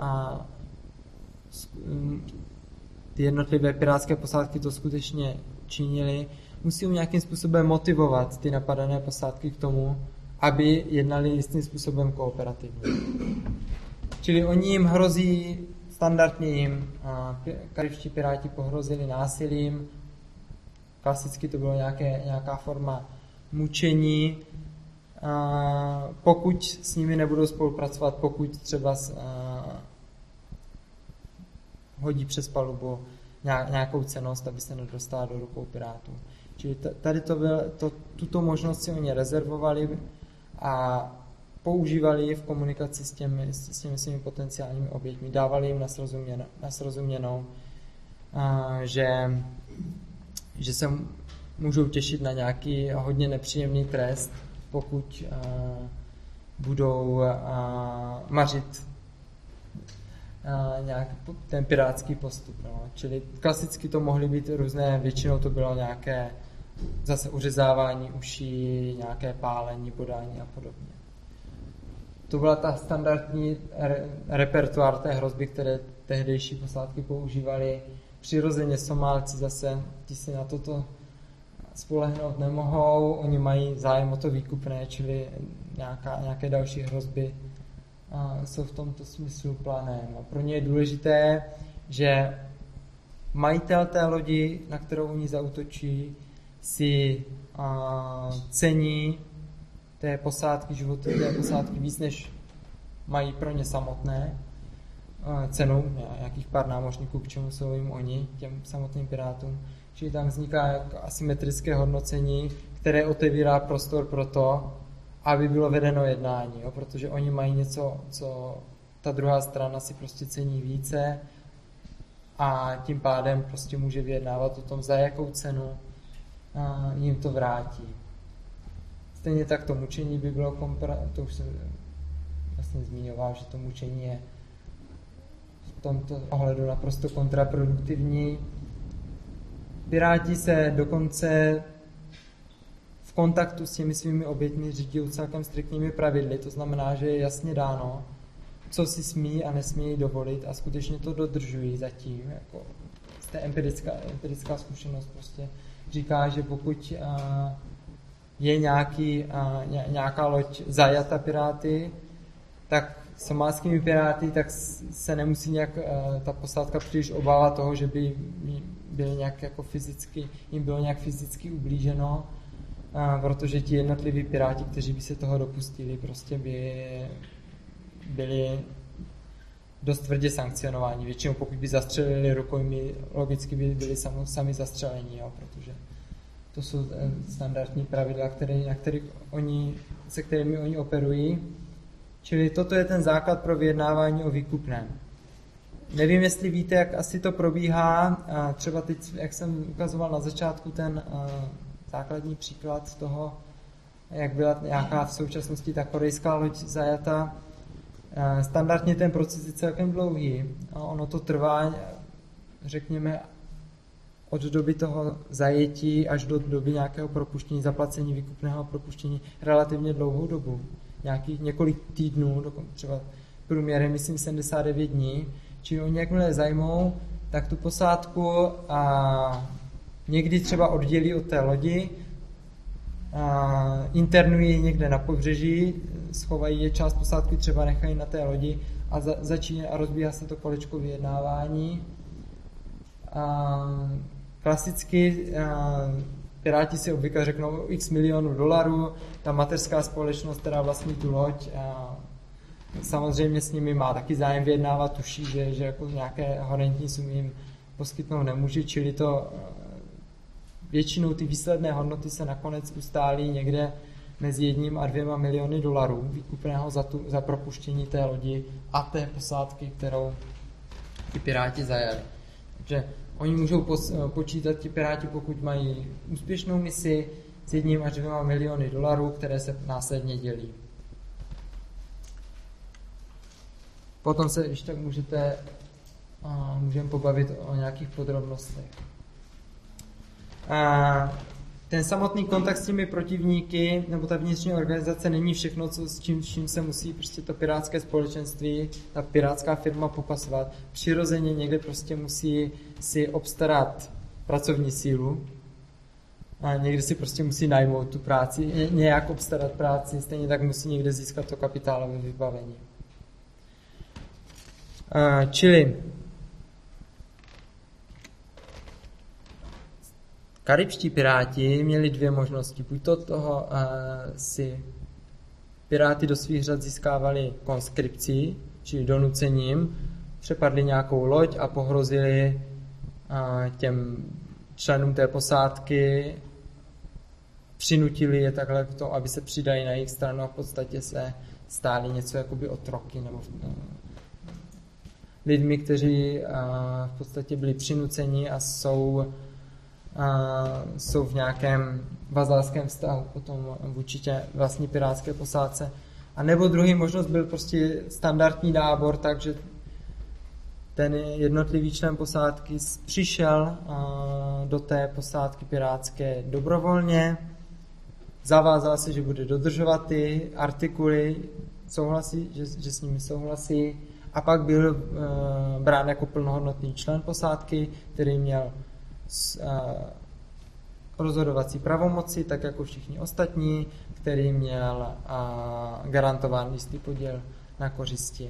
ty jednotlivé pirátské posádky to skutečně činili, musí nějakým způsobem motivovat ty napadené posádky k tomu, aby jednali jistým způsobem kooperativně. Čili oni jim hrozí, standardně jim karibští piráti pohrozili násilím, klasicky to bylo nějaká forma mučení, pokud s nimi nebudou spolupracovat, pokud třeba hodí přes palubu nějakou cennost, aby se nedostala do rukou pirátů. Čili tady tuto možnost si oni rezervovali a používali ji v komunikaci s těmi svými potenciálními oběťmi. Dávali jim na srozuměnou, že se můžou těšit na nějaký hodně nepříjemný trest, pokud budou mařit nějak ten pirátský postup. No. Čili klasicky to mohly být různé, většinou to bylo nějaké zase uřezávání uší, nějaké pálení, bodání a podobně. To byla ta standardní repertoár té hrozby, které tehdejší posádky používaly. Přirozeně Somálci zase, ti si na toto spolehnout nemohou, oni mají zájem o to výkupné, čili nějaké další hrozby jsou v tomto smyslu plané. No, pro ně je důležité, že majitel té lodi, na kterou oni zaútočí, si cení té posádky, životy té posádky víc, než mají pro ně samotné cenou nějakých pár námořníků, k čemu jsou jim oni, těm samotným pirátům. Čili tam vzniká jako asymetrické hodnocení, které otevírá prostor pro to, aby bylo vedeno jednání, jo? Protože oni mají něco, co ta druhá strana si prostě cení více a tím pádem prostě může vyjednávat o tom, za jakou cenu jim to vrátí. Stejně tak to mučení by bylo, to už jsem vlastně zmiňoval, že to mučení je v tomto ohledu naprosto kontraproduktivní. Piráti se dokonce v kontaktu s těmi svými oběťmi řídí celkem striktními pravidly, to znamená, že je jasně dáno, co si smí a nesmí dovolit a skutečně to dodržují zatím. Jako empirická zkušenost prostě říká, že pokud je nějaká loď zajata piráty, tak somálskými piráty, tak se nemusí nějak ta posádka příliš obávat toho, že by byli nějak jako fyzicky, jim bylo nějak fyzicky ublíženo, protože ti jednotliví piráti, kteří by se toho dopustili, prostě by byli dost tvrdě sankcionováni. Většinou pokud by zastřelili rukojmí, logicky by byli sami zastřelení, jo, protože to jsou standardní pravidla, se kterými oni operují. Čili toto je ten základ pro vyjednávání o výkupném. Nevím, jestli víte, jak asi to probíhá. Třeba teď, jak jsem ukazoval na začátku, ten základní příklad toho, jak byla nějaká v současnosti ta korejská loď zajata. Standardně ten proces je celkem dlouhý. Ono to trvá, řekněme, od doby toho zajetí až do doby nějakého propuštění, zaplacení výkupného propuštění relativně dlouhou dobu. Několik týdnů, třeba průměrem, myslím, 79 dní. Čili oni jakmile zajmou, tak tu posádku někdy třeba oddělí od té lodi, internují někde na pobřeží, schovají je, část posádky třeba nechají na té lodi a začíná a rozbíhá se to kolečko vyjednávání. Klasicky piráti si obvykle řeknou x milionů dolarů, ta mateřská společnost, která vlastní tu loď, samozřejmě s nimi má taky zájem vyjednávat, tuší, že jako nějaké horentní sumy jim poskytnout nemůže, čili to většinou ty výsledné hodnoty se nakonec ustálí někde mezi 1 a 2 miliony dolarů výkupného za propuštění té lodi a té posádky, kterou ti piráti zajali. Takže oni můžou počítat, ti piráti, pokud mají úspěšnou misi, s 1 až 2 miliony dolarů, které se následně dělí. Potom se ještě můžeme pobavit o nějakých podrobnostech. Ten samotný kontakt s těmi protivníky nebo ta vnitřní organizace není všechno, s čím se musí prostě to pirátské společenství, ta pirátská firma popasovat. Přirozeně někde prostě musí si obstarat pracovní sílu a někde si prostě musí najmout tu práci, nějak obstarat práci, stejně tak musí někde získat to kapitálové vybavení. Čili karibští piráti měli 2 možnosti. Buď toho si piráti do svých řad získávali konskripcí, čili donucením, přepadli nějakou loď a pohrozili těm členům té posádky, přinutili je takhle k tomu, aby se přidali na jejich stranu a v podstatě se stáli něco jakoby otroky nebo lidmi, kteří v podstatě byli přinuceni a jsou v nějakém vazalském vztahu potom vůči vlastní pirátské posádce. A nebo druhý možnost byl prostě standardní nábor, takže ten jednotlivý člen posádky přišel do té posádky pirátské dobrovolně, zavázal se, že bude dodržovat ty artikuly, že s nimi souhlasí, a pak byl brán jako plnohodnotný člen posádky, který měl rozhodovací pravomoci, tak jako všichni ostatní, který měl garantován jistý podíl na kořisti.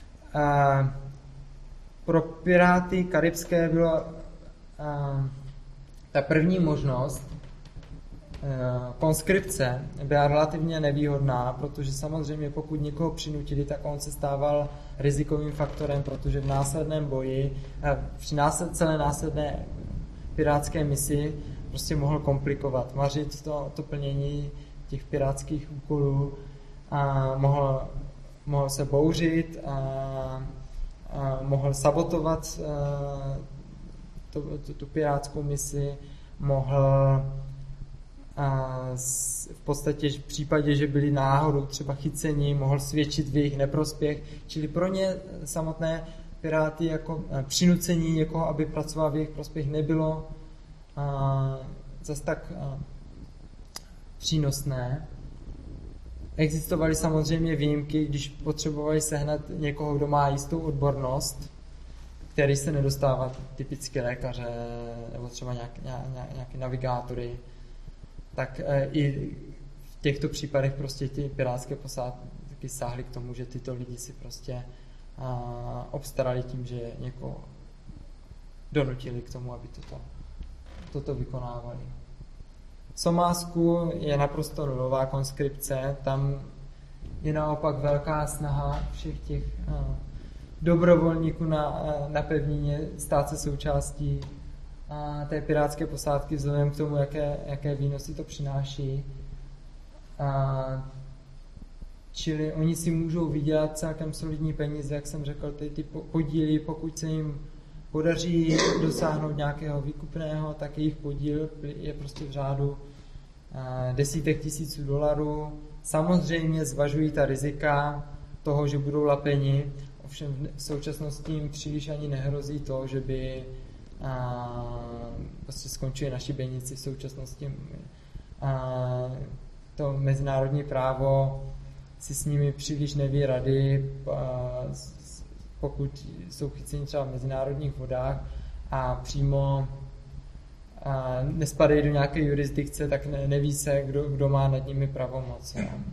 Pro piráty karibské byla ta první možnost konskripce byla relativně nevýhodná, protože samozřejmě pokud někoho přinutili, tak on se stával rizikovým faktorem, protože v následném boji, při celé následné pirátské misi prostě mohl komplikovat, mařit to plnění těch pirátských úkolů a mohl se bouřit a mohl sabotovat tu pirátskou misi, mohl v podstatě v případě, že byli náhodou třeba chyceni, mohl svědčit v jejich neprospěch, čili pro ně samotné piráty jako přinucení někoho, aby pracoval v jejich prospěch, nebylo zas tak přínosné. Existovaly samozřejmě výjimky, když potřebovali sehnat někoho, kdo má jistou odbornost, který se nedostává typicky lékaře nebo třeba nějaké navigátory, tak i v těchto případech prostě ty pirátské posádky taky sáhli k tomu, že tyto lidi si prostě obstarali tím, že někoho donutili k tomu, aby toto vykonávali. V Somálsku je naprosto nulová konskripce, tam je naopak velká snaha všech těch dobrovolníků na pevnině stát se součástí té pirátské posádky vzhledem k tomu, jaké výnosy to přináší. Čili oni si můžou vydělat celkem solidní peníze, jak jsem řekl, ty podíly, pokud se jim podaří dosáhnout nějakého výkupného, tak jejich podíl je prostě v řádu desítek tisíců dolarů. Samozřejmě zvažují ta rizika toho, že budou lapeni, ovšem v současnosti jim příliš ani nehrozí to, že by prostě skončili na šibenici. V současnosti to mezinárodní právo si s nimi příliš neví rady, pokud jsou chyceni třeba v mezinárodních vodách a přímo nespadají do nějaké jurisdikce, tak neví se, kdo má nad nimi pravomoc.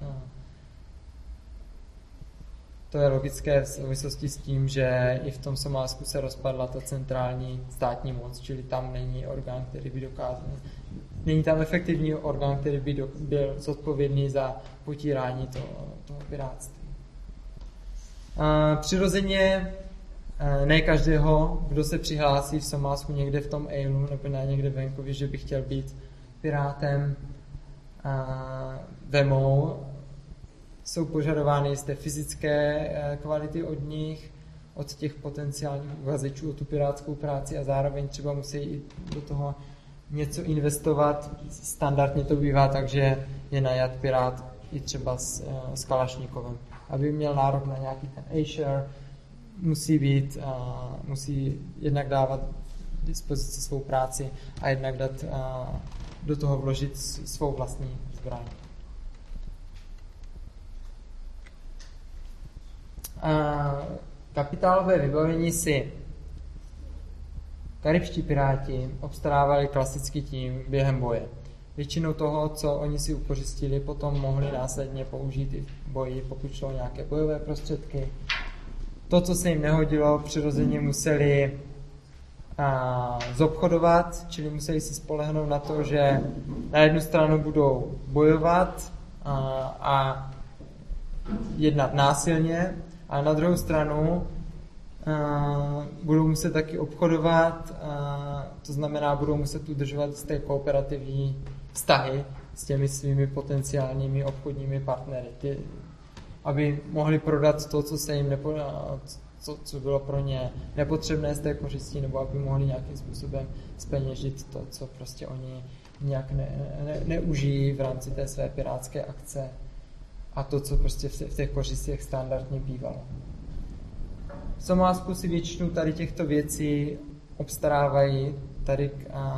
To je logické v souvislosti s tím, že i v tom Somálsku se rozpadla ta centrální státní moc, čili tam není orgán, který by dokázal. Není tam efektivní orgán, který by byl zodpovědný za potírání toho pirátství. Přirozeně ne každého, kdo se přihlásí v Somálsku někde v tom Eilu nebo někde venkově, že by chtěl být pirátem, vemou. Jsou požadovány jisté fyzické kvality od nich, od těch potenciálních uchazečů o tu pirátskou práci a zároveň třeba musí i do toho něco investovat. Standardně to bývá tak, že je najat pirát i třeba s Kalašnikovem. Aby měl nárok na nějaký ten A-share, musí jednak dávat k dispozici svou práci a jednak do toho vložit svou vlastní zbraň. Kapitálové vybavení si karibští piráti obstarávali klasicky tím během boje. Většinu toho, co oni si ukořistili, potom mohli následně použít i v boji, pokud šlo nějaké bojové prostředky. To, co se jim nehodilo, přirozeně museli zobchodovat, čili museli si spolehnout na to, že na jednu stranu budou bojovat a jednat násilně, a na druhou stranu budou muset taky obchodovat, to znamená, budou muset udržovat z té kooperativní vztahy s těmi svými potenciálními obchodními partnery, aby mohli prodat to, co se jim co bylo pro ně nepotřebné z té kořistí, nebo aby mohli nějakým způsobem zpeněžit to, co prostě oni nějak neužijí v rámci té své pirátské akce a to, co prostě v těch kořistech standardně bývalo. V Somálsku si většinu tady těchto věcí obstarávají tady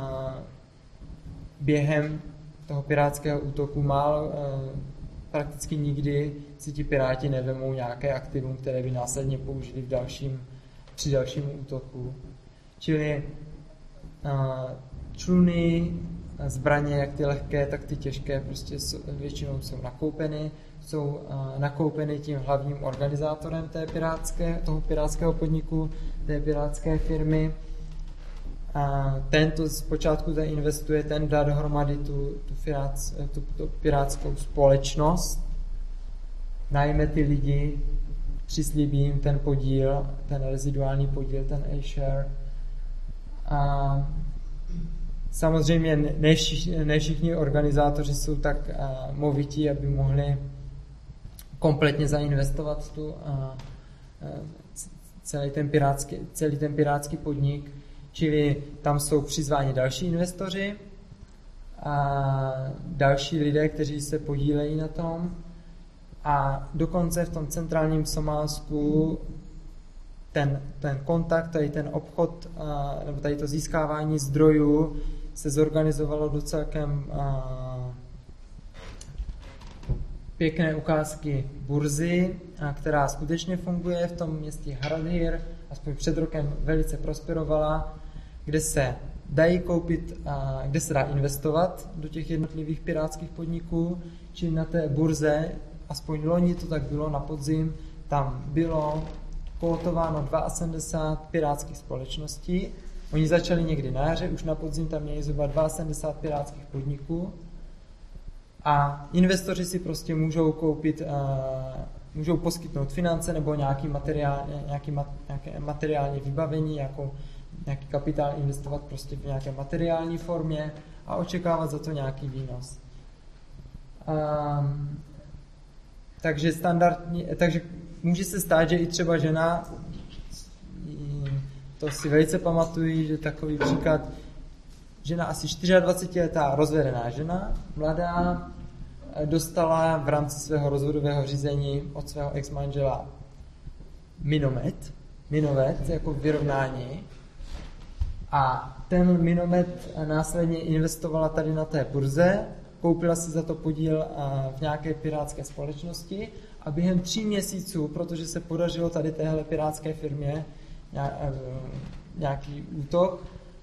během toho pirátského útoku. Prakticky nikdy si ti piráti nevemou nějaké aktivum, které by následně použili při dalším útoku. Čili čluny, zbraně, jak ty lehké, tak ty těžké, prostě většinou jsou nakoupeny tím hlavním organizátorem toho pirátského podniku, té pirátské firmy. Ten to zpočátku zainvestuje, ten dá dohromady tu pirátskou společnost, najme ty lidi, přislíbí jim ten podíl, ten reziduální podíl, ten A-share. Samozřejmě ne všichni organizátoři jsou tak movití, aby mohli kompletně zainvestovat celý ten pirátský podnik, čili tam jsou přizváni další investoři a další lidé, kteří se podílejí na tom, a dokonce v tom centrálním Somálsku ten kontakt, tady ten obchod, nebo tady to získávání zdrojů se zorganizovalo do celkem pěkné ukázky burzy, která skutečně funguje v tom městě Haradhir, aspoň před rokem velice prosperovala, kde se dají koupit, kde se dá investovat do těch jednotlivých pirátských podniků, čili na té burze aspoň loni to tak bylo na podzim, tam bylo kolotováno 72 pirátských společností. Oni začali někdy na jaře, už na podzim tam měli zhruba 72 pirátských podniků a investoři si prostě můžou koupit, můžou poskytnout finance nebo nějaké materiální vybavení, jako nějaký kapitál investovat prostě v nějaké materiální formě a očekávat za to nějaký výnos. Takže může se stát, že i třeba žena, to si velice pamatuju, že takový příklad, žena asi 24letá rozvedená žena, mladá, dostala v rámci svého rozvodového řízení od svého ex-manžela minomet jako vyrovnání a ten minomet následně investovala tady na té burze, koupila si za to podíl v nějaké pirátské společnosti a během 3 měsíců, protože se podařilo tady téhle pirátské firmě nějaký útok,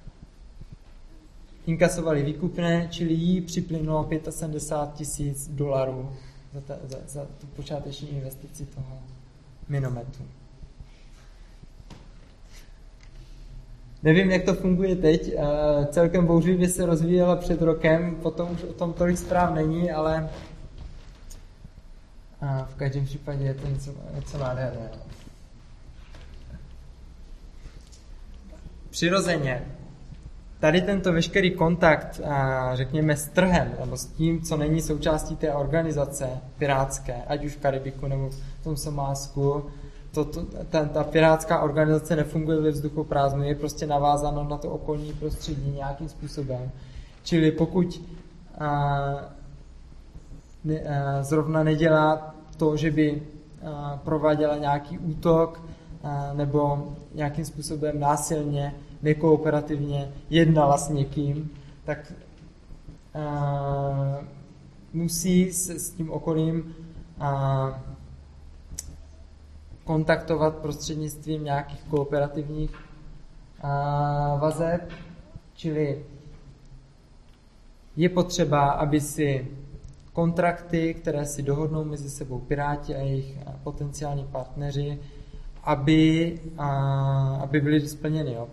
inkasovali výkupné, čili jí připlynulo $75,000 za tu počáteční investici toho minometu. Nevím, jak to funguje teď, celkem bouřlivě se rozvíjela před rokem, potom už o tom tolik zpráv není, ale v každém případě je to něco nádherného. Přirozeně, tady tento veškerý kontakt, řekněme, s trhem, nebo s tím, co není součástí té organizace pirátské, ať už v Karibiku nebo v tom Somálsku, ta pirátská organizace nefunguje ve vzduchoprázdnu, je prostě navázáno na to okolní prostředí nějakým způsobem. Čili pokud zrovna nedělá to, že by prováděla nějaký útok nebo nějakým způsobem násilně, nekooperativně jednala s někým, tak musí se s tím okolím kontaktovat prostřednictvím nějakých kooperativních vazeb, čili je potřeba, aby si kontrakty, které si dohodnou mezi sebou piráti a jejich potenciální partneři, aby byly splněny. Jo.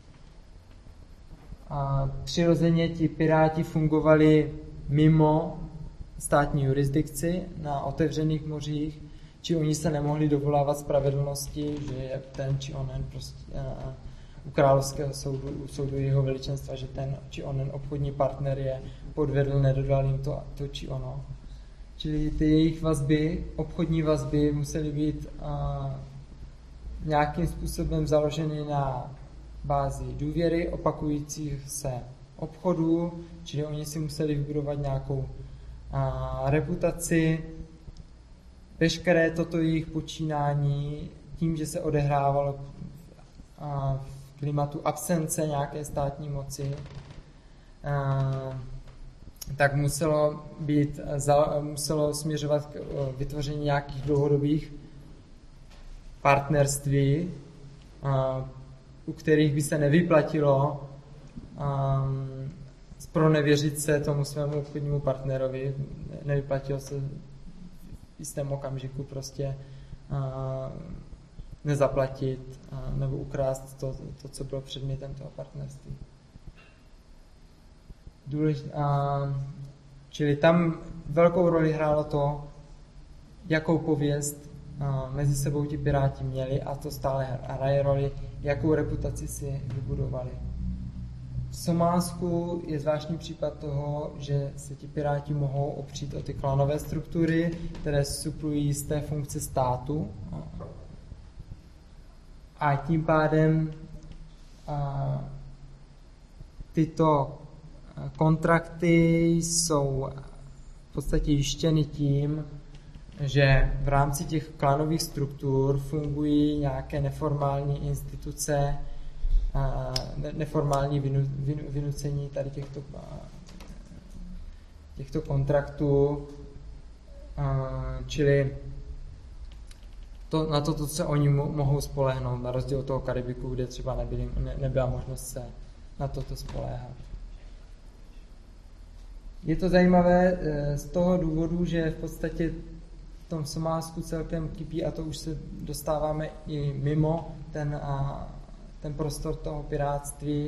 Přirozeně ti piráti fungovali mimo státní jurisdikci na otevřených mořích, či oni se nemohli dovolávat spravedlnosti, že ten či onen prostě u královského soudu jeho veličenstva, že ten či onen obchodní partner je podvedl, nedodal jim to či ono. Čili ty jejich vazby, obchodní vazby musely být nějakým způsobem založeny na bázi důvěry, opakujících se obchodů, čili oni si museli vybudovat nějakou reputaci. Veškeré toto jejich počínání tím, že se odehrávalo v klimatu absence nějaké státní moci, tak muselo směřovat k vytvoření nějakých dlouhodobých partnerství, u kterých by se nevyplatilo zpronevěřit se tomu svému obchodnímu partnerovi, nevyplatilo se v jistém okamžiku prostě nezaplatit nebo ukrást to, co bylo předmětem toho partnerství. Čili tam velkou roli hrálo to, jakou pověst mezi sebou ti piráti měli, a to stále hraje roli, jakou reputaci si vybudovali. V Somálsku je zvláštní případ toho, že se ti piráti mohou opřít o ty klanové struktury, které suplují z té funkce státu. A tím pádem tyto kontrakty jsou v podstatě jištěny tím, že v rámci těch klanových struktur fungují nějaké neformální instituce, neformální vynucení tady těchto kontraktů, čili na to, co oni mohou spolehnout, na rozdíl od toho Karibiku, kde třeba nebyla možnost se na toto spoléhat. Je to zajímavé z toho důvodu, že v podstatě v tom Somálsku celkem kypí a to už se dostáváme i mimo ten prostor toho pirátství.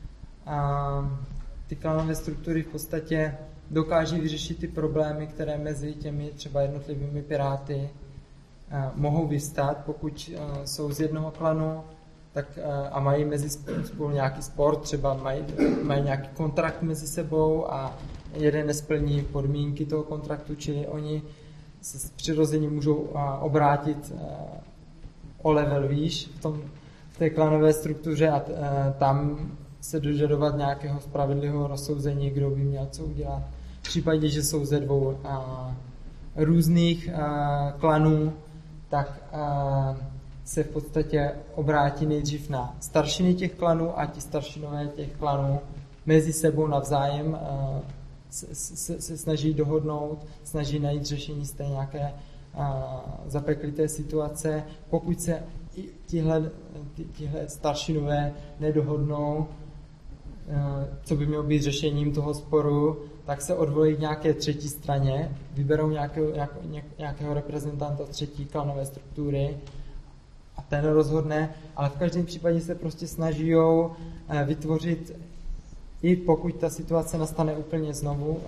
Ty klanové struktury v podstatě dokáží vyřešit ty problémy, které mezi těmi třeba jednotlivými piráty mohou vystat, pokud jsou z jednoho klanu tak, a mají mezi spolu nějaký sport, třeba mají nějaký kontrakt mezi sebou a jeden nesplní podmínky toho kontraktu, čili oni se přirozeně můžou obrátit o level výš v té klanové struktuře a tam se dožadovat nějakého spravedlivého rozsouzení, kdo by měl co udělat. V případě, že jsou ze dvou různých klanů, tak se v podstatě obrátí nejdřív na staršiny těch klanů a ti staršinové těch klanů mezi sebou navzájem se snaží dohodnout, snaží najít řešení z té nějaké zapeklité situace. Pokud se tihle staršinové nedohodnou, co by mělo být řešením toho sporu, tak se odvolí k nějaké třetí straně, vyberou nějakého reprezentanta třetí klanové struktury a ten rozhodne, ale v každém případě se prostě snaží vytvořit, i pokud ta situace nastane úplně znovu,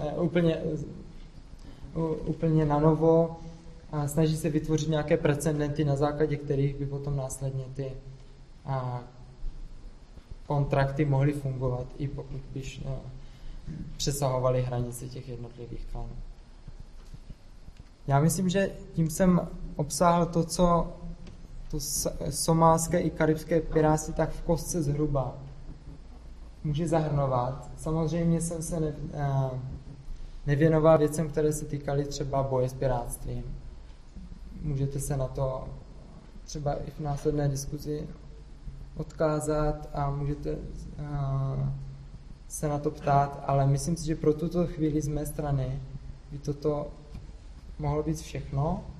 úplně na novo, snaží se vytvořit nějaké precedenty, na základě kterých by potom následně ty kontrakty mohly fungovat, i pokud by přesahovaly hranice těch jednotlivých klanů. Já myslím, že tím jsem obsáhl to, co to somálské i karibské pirátství tak v kostce zhruba může zahrnovat. Samozřejmě jsem se nevěnoval věcem, které se týkaly třeba boje s pirátstvím. Můžete se na to třeba i v následné diskuzi odkázat a můžete se na to ptát, ale myslím si, že pro tuto chvíli z mé strany by toto mohlo být všechno.